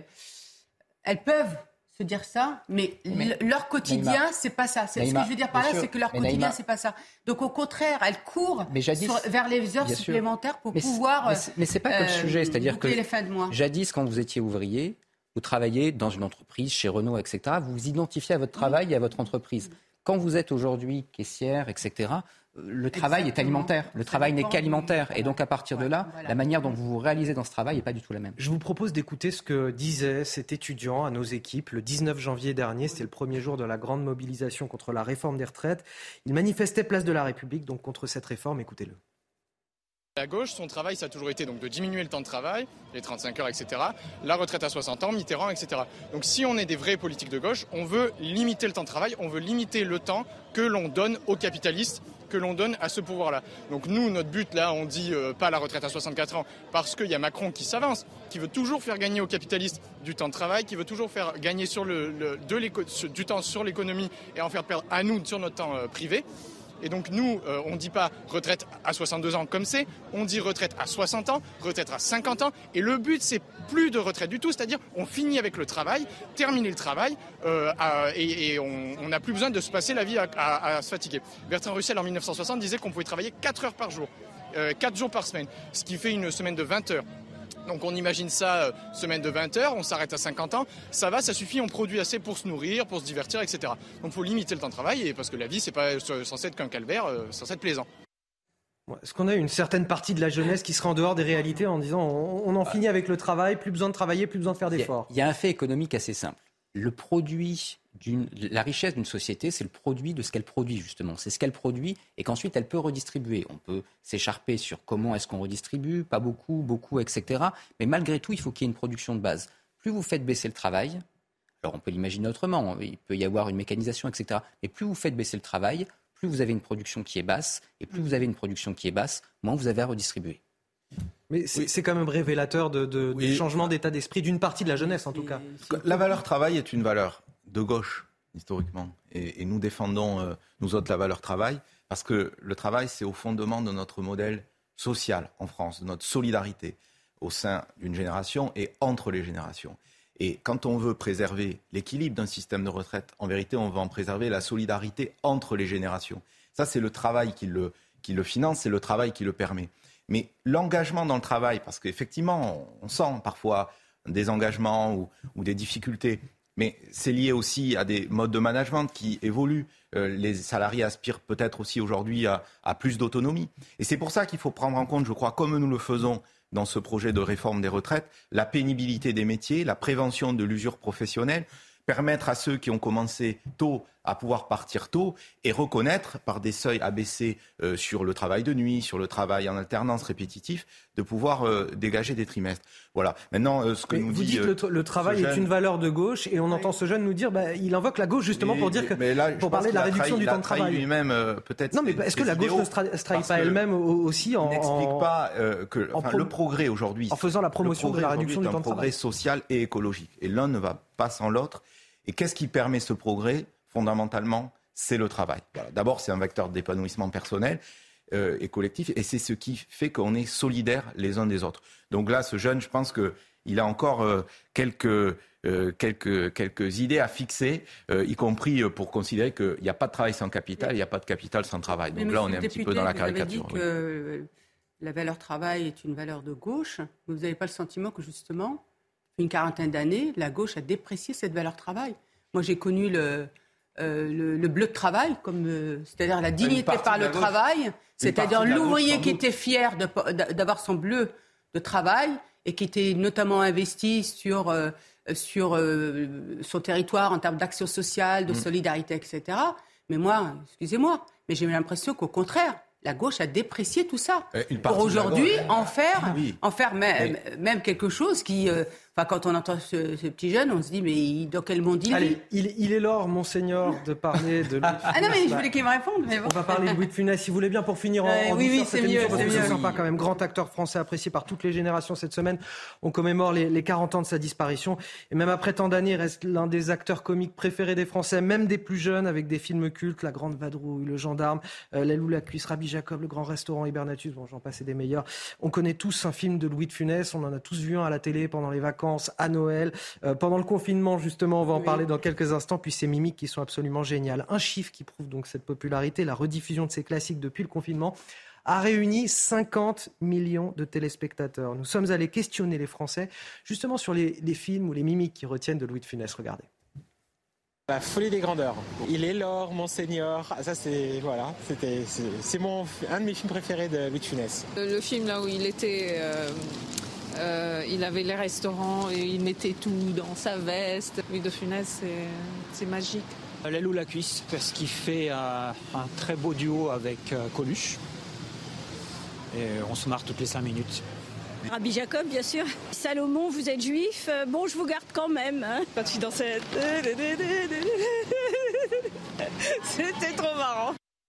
peuvent se dire ça, mais, mais leur quotidien, Naïma, c'est pas ça. C'est, ce que je veux dire par là, sûr, c'est que leur quotidien, Naïma, c'est pas ça. Donc au contraire, elles courent jadis, sur, vers les heures supplémentaires pour mais pouvoir. Mais c'est, mais c'est pas que le euh, sujet, c'est-à-dire que les fins de mois. Jadis, quand vous étiez ouvrier, vous travaillez dans une entreprise, chez Renault, et cetera. Vous vous identifiez à votre travail et à votre entreprise. quand vous êtes aujourd'hui caissière, et cetera, le travail Exactement. est alimentaire. Le travail n'est qu'alimentaire. Et donc, à partir de là, voilà. la manière dont vous vous réalisez dans ce travail n'est pas du tout la même. Je vous propose d'écouter ce que disait cet étudiant à nos équipes le dix-neuf janvier dernier. C'était le premier jour de la grande mobilisation contre la réforme des retraites. Il manifestait place de la République, donc contre cette réforme. Écoutez-le. À gauche, son travail, ça a toujours été donc de diminuer le temps de travail, les trente-cinq heures, et cetera. La retraite à soixante ans, Mitterrand, et cetera. Donc si on est des vrais politiques de gauche, on veut limiter le temps de travail, on veut limiter le temps que l'on donne aux capitalistes, que l'on donne à ce pouvoir-là. Donc nous, notre but, là, on dit euh, pas la retraite à soixante-quatre ans, parce qu'il y a Macron qui s'avance, qui veut toujours faire gagner aux capitalistes du temps de travail, qui veut toujours faire gagner sur le, le, de l'éco- du temps sur l'économie et en faire perdre à nous sur notre temps euh, privé. Et donc nous, euh, on ne dit pas retraite à soixante-deux ans comme c'est, on dit retraite à soixante ans, retraite à cinquante ans. Et le but, c'est plus de retraite du tout, c'est-à-dire on finit avec le travail, terminer le travail, euh, à, et, et on n'a plus besoin de se passer la vie à, à, à se fatiguer. Bertrand Russell, en mille neuf cent soixante, disait qu'on pouvait travailler quatre heures par jour, euh, quatre jours par semaine, ce qui fait une semaine de vingt heures. Donc on imagine ça, euh, semaine de vingt heures, on s'arrête à cinquante ans, ça va, ça suffit, on produit assez pour se nourrir, pour se divertir, et cetera. Donc il faut limiter le temps de travail, et parce que la vie, c'est pas censé être qu'un calvaire, euh, c'est censé être plaisant. Est-ce qu'on a une certaine partie de la jeunesse qui serait en dehors des réalités en disant on, on en finit avec le travail, plus besoin de travailler, plus besoin de faire d'efforts? Il y a un fait économique assez simple. Le produit, d'une, la richesse d'une société, c'est le produit de ce qu'elle produit justement. C'est ce qu'elle produit et qu'ensuite elle peut redistribuer. On peut s'écharper sur comment est-ce qu'on redistribue, pas beaucoup, beaucoup, et cetera. Mais malgré tout, il faut qu'il y ait une production de base. Plus vous faites baisser le travail, alors on peut l'imaginer autrement, il peut y avoir une mécanisation, et cetera. Mais plus vous faites baisser le travail, plus vous avez une production qui est basse, et plus vous avez une production qui est basse, moins vous avez à redistribuer. Mais c'est, oui. c'est quand même révélateur de, de, oui. du changement d'état d'esprit d'une partie de la jeunesse, en tout cas. La valeur travail est une valeur de gauche, historiquement. Et, et nous défendons, euh, nous autres, la valeur travail, parce que le travail, c'est au fondement de notre modèle social en France, de notre solidarité au sein d'une génération et entre les générations. Et quand on veut préserver l'équilibre d'un système de retraite, en vérité, on veut en préserver la solidarité entre les générations. Ça, c'est le travail qui le, qui le finance, c'est le travail qui le permet. Mais l'engagement dans le travail, parce qu'effectivement, on sent parfois des engagements ou, ou des difficultés, mais c'est lié aussi à des modes de management qui évoluent. Euh, les salariés aspirent peut-être aussi aujourd'hui à, à plus d'autonomie. Et c'est pour ça qu'il faut prendre en compte, je crois, comme nous le faisons dans ce projet de réforme des retraites, la pénibilité des métiers, la prévention de l'usure professionnelle, permettre à ceux qui ont commencé tôt à pouvoir partir tôt et reconnaître par des seuils abaissés euh, sur le travail de nuit, sur le travail en alternance répétitif, de pouvoir euh, dégager des trimestres. Voilà. Maintenant, euh, ce que mais nous vous dit... dites que euh, le, le travail est jeune... une valeur de gauche et on entend ce jeune nous dire, bah, il invoque la gauche justement mais, pour dire que, mais là, pour parler de la réduction trahi, du temps de travail. Lui-même, euh, peut-être. Non, mais est-ce que la gauche ne se tra- se trahit pas elle-même aussi en... n'explique pas euh, que enfin, pro... le progrès aujourd'hui... En faisant la promotion de la réduction du temps de travail. C'est un progrès social et écologique. Et l'un ne va pas sans l'autre. Et qu'est-ce qui permet ce progrès, fondamentalement ? C'est le travail. Voilà. D'abord, c'est un vecteur d'épanouissement personnel euh, et collectif, et c'est ce qui fait qu'on est solidaires les uns des autres. Donc là, ce jeune, je pense qu'il a encore euh, quelques, euh, quelques, quelques idées à fixer, euh, y compris pour considérer qu'il n'y a pas de travail sans capital, il n'y a pas de capital sans travail. Donc mais là, on est un député, petit peu dans la vous caricature. Avez dit que oui. La valeur travail est une valeur de gauche, mais vous n'avez pas le sentiment que justement, depuis une quarantaine d'années, la gauche a déprécié cette valeur travail. Moi, j'ai connu le... Euh, le, le bleu de travail, comme, euh, c'est-à-dire la dignité par le travail, c'est-à-dire l'ouvrier qui était fier de, d'avoir son bleu de travail et qui était notamment investi sur, euh, sur euh, son territoire en termes d'action sociale, de mmh. solidarité, et cetera. Mais moi, excusez-moi, mais j'ai l'impression qu'au contraire, la gauche a déprécié tout ça. Pour aujourd'hui, en faire, oui. en faire même, oui. même quelque chose qui... Euh, Enfin, quand on entend ce, ce petit jeune, on se dit, mais il, dans quel monde il Allez, vit il, il est l'heure, monseigneur, de parler de Louis de Funès. Ah non, mais je voulais qu'il me réponde. Mais bon. On va parler de Louis de Funès, si vous voulez bien, pour finir en, euh, en oui, douceur oui, cette c'est émission, mieux, parce que c'est c'est mieux. sympa quand même. Grand acteur français apprécié par toutes les générations cette semaine. On commémore les, les quarante ans de sa disparition. Et même après tant d'années, il reste l'un des acteurs comiques préférés des Français, même des plus jeunes, avec des films cultes, La Grande Vadrouille, Le Gendarme, euh, La Loue la Cuisse, Rabbi Jacob, Le Grand Restaurant, Hibernatus, bon, j'en passe et des meilleurs. On connaît tous un film de Louis de Funès, on en a tous vu un à la télé pendant les vacances, à Noël, euh, pendant le confinement, justement, on va en oui. parler dans quelques instants, puis ces mimiques qui sont absolument géniales. Un chiffre qui prouve donc cette popularité, la rediffusion de ces classiques depuis le confinement, a réuni cinquante millions de téléspectateurs. Nous sommes allés questionner les Français, justement sur les, les films ou les mimiques qui retiennent de Louis de Funès. Regardez. La folie des grandeurs. Il est l'or, Monseigneur. Ça, c'est voilà, c'était c'est, c'est mon un de mes films préférés de Louis de Funès. Le film là où il était, euh, euh, il avait les restaurants et il mettait tout dans sa veste. Louis de Funès, c'est, c'est magique. L'aile ou la cuisse, parce qu'il fait euh, un très beau duo avec euh, Coluche. Et on se marre toutes les cinq minutes. Rabbi Jacob, bien sûr. Salomon, vous êtes juif, bon, je vous garde quand même. Hein. Quand il dansait, c'était trop marrant.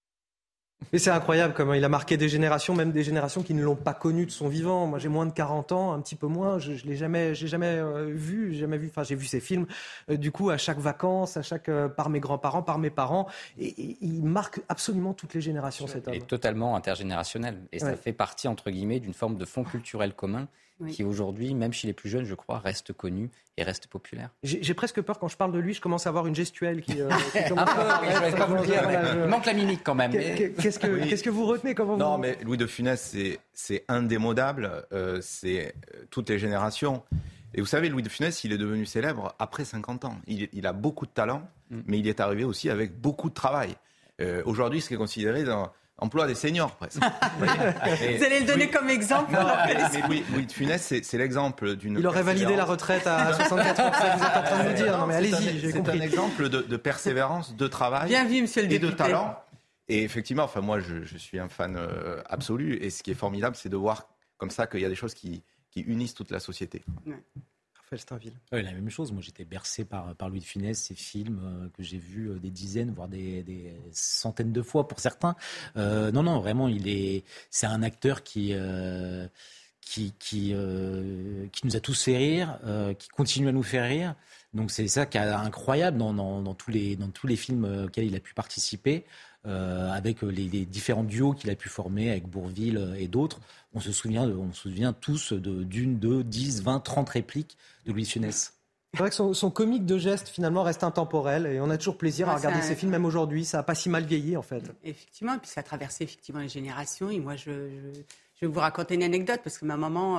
Et c'est incroyable comment il a marqué des générations, même des générations qui ne l'ont pas connu de son vivant. Moi, j'ai moins de quarante ans, un petit peu moins. Je, je l'ai jamais, j'ai jamais euh, vu, j'ai jamais vu. Enfin, j'ai vu ses films. Euh, du coup, à chaque vacances, à chaque euh, par mes grands-parents, par mes parents, et, et il marque absolument toutes les générations. Cet homme. Il est totalement intergénérationnel, et ça ouais. fait partie entre guillemets d'une forme de fond culturel commun. Oui. Qui aujourd'hui, même chez les plus jeunes, je crois, reste connu et reste populaire. J'ai, j'ai presque peur quand je parle de lui, je commence à avoir une gestuelle qui. Euh, qui un peu, mais je ne vais pas vous le dire. Voilà, je... Il manque la mimique quand même. Mais... Qu'est-ce que, oui. qu'est-ce que vous retenez comment Non, vous... mais Louis de Funès, c'est, c'est indémodable. Euh, c'est toutes les générations. Et vous savez, Louis de Funès, il est devenu célèbre après cinquante ans. Il, il a beaucoup de talent, mm. mais il est arrivé aussi avec beaucoup de travail. Euh, aujourd'hui, ce qui est considéré dans emploi des seniors, presque. Vous, Vous allez le donner oui. comme exemple. Non, mais, mais Louis, Louis de Funès, c'est, c'est l'exemple d'une. Il aurait validé la retraite à soixante-quatre ans, ça vous êtes en train de nous dire. Non, mais allez-y, un, j'ai c'est compris. C'est un exemple de, de persévérance, de travail. Bien vu, monsieur le et député. de talent. Et effectivement, enfin, moi, je, je suis un fan euh, absolu. Et ce qui est formidable, c'est de voir comme ça qu'il y a des choses qui, qui unissent toute la société. Ouais. Raphaël Steinville. Oui, la même chose. Moi, j'étais bercé par, par Louis de Funès, ses films euh, que j'ai vus euh, des dizaines, voire des, des centaines de fois pour certains. Euh, non, non, vraiment, il est, c'est un acteur qui, euh, qui, qui, euh, qui nous a tous fait rire, euh, qui continue à nous faire rire. Donc, c'est ça qui est incroyable dans, dans, dans, tous les, dans tous les films auxquels il a pu participer. Euh, avec les, les différents duos qu'il a pu former avec Bourvil et d'autres. On se souvient, de, on se souvient tous de, d'une, deux, dix, vingt, trente répliques de Louis de Funès. C'est vrai que son, son comique de geste, finalement, reste intemporel et on a toujours plaisir ouais, à regarder ça... ses films, même aujourd'hui. Ça n'a pas si mal vieilli, en fait. Effectivement, et puis ça a traversé effectivement les générations. Et moi, je, je, je vais vous raconter une anecdote parce que ma maman... Euh,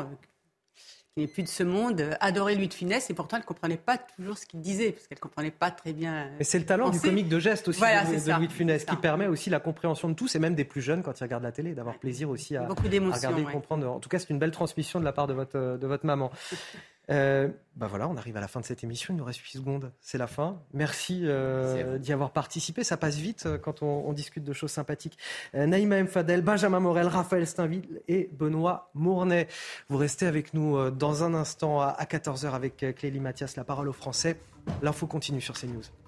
qui n'est plus de ce monde, adorait Louis de Funès et pourtant elle ne comprenait pas toujours ce qu'il disait, parce qu'elle ne comprenait pas très bien. Et c'est le talent penser. Du comique de geste aussi voilà, de, de ça, Louis de Funès qui permet aussi la compréhension de tous et même des plus jeunes quand ils regardent la télé, d'avoir ouais. plaisir aussi à, à regarder et ouais. comprendre. En tout cas, c'est une belle transmission de la part de votre, de votre maman. Euh, bah voilà, on arrive à la fin de cette émission, il nous reste huit secondes, c'est la fin. Merci, euh, Merci d'y avoir participé, ça passe vite quand on, on discute de choses sympathiques. Euh, Naïma M. Fadel, Benjamin Morel, Raphaël Steinville et Benoît Mournet. Vous restez avec nous dans un instant à quatorze heures avec Clélie Mathias, la parole aux Français. L'info continue sur CNews.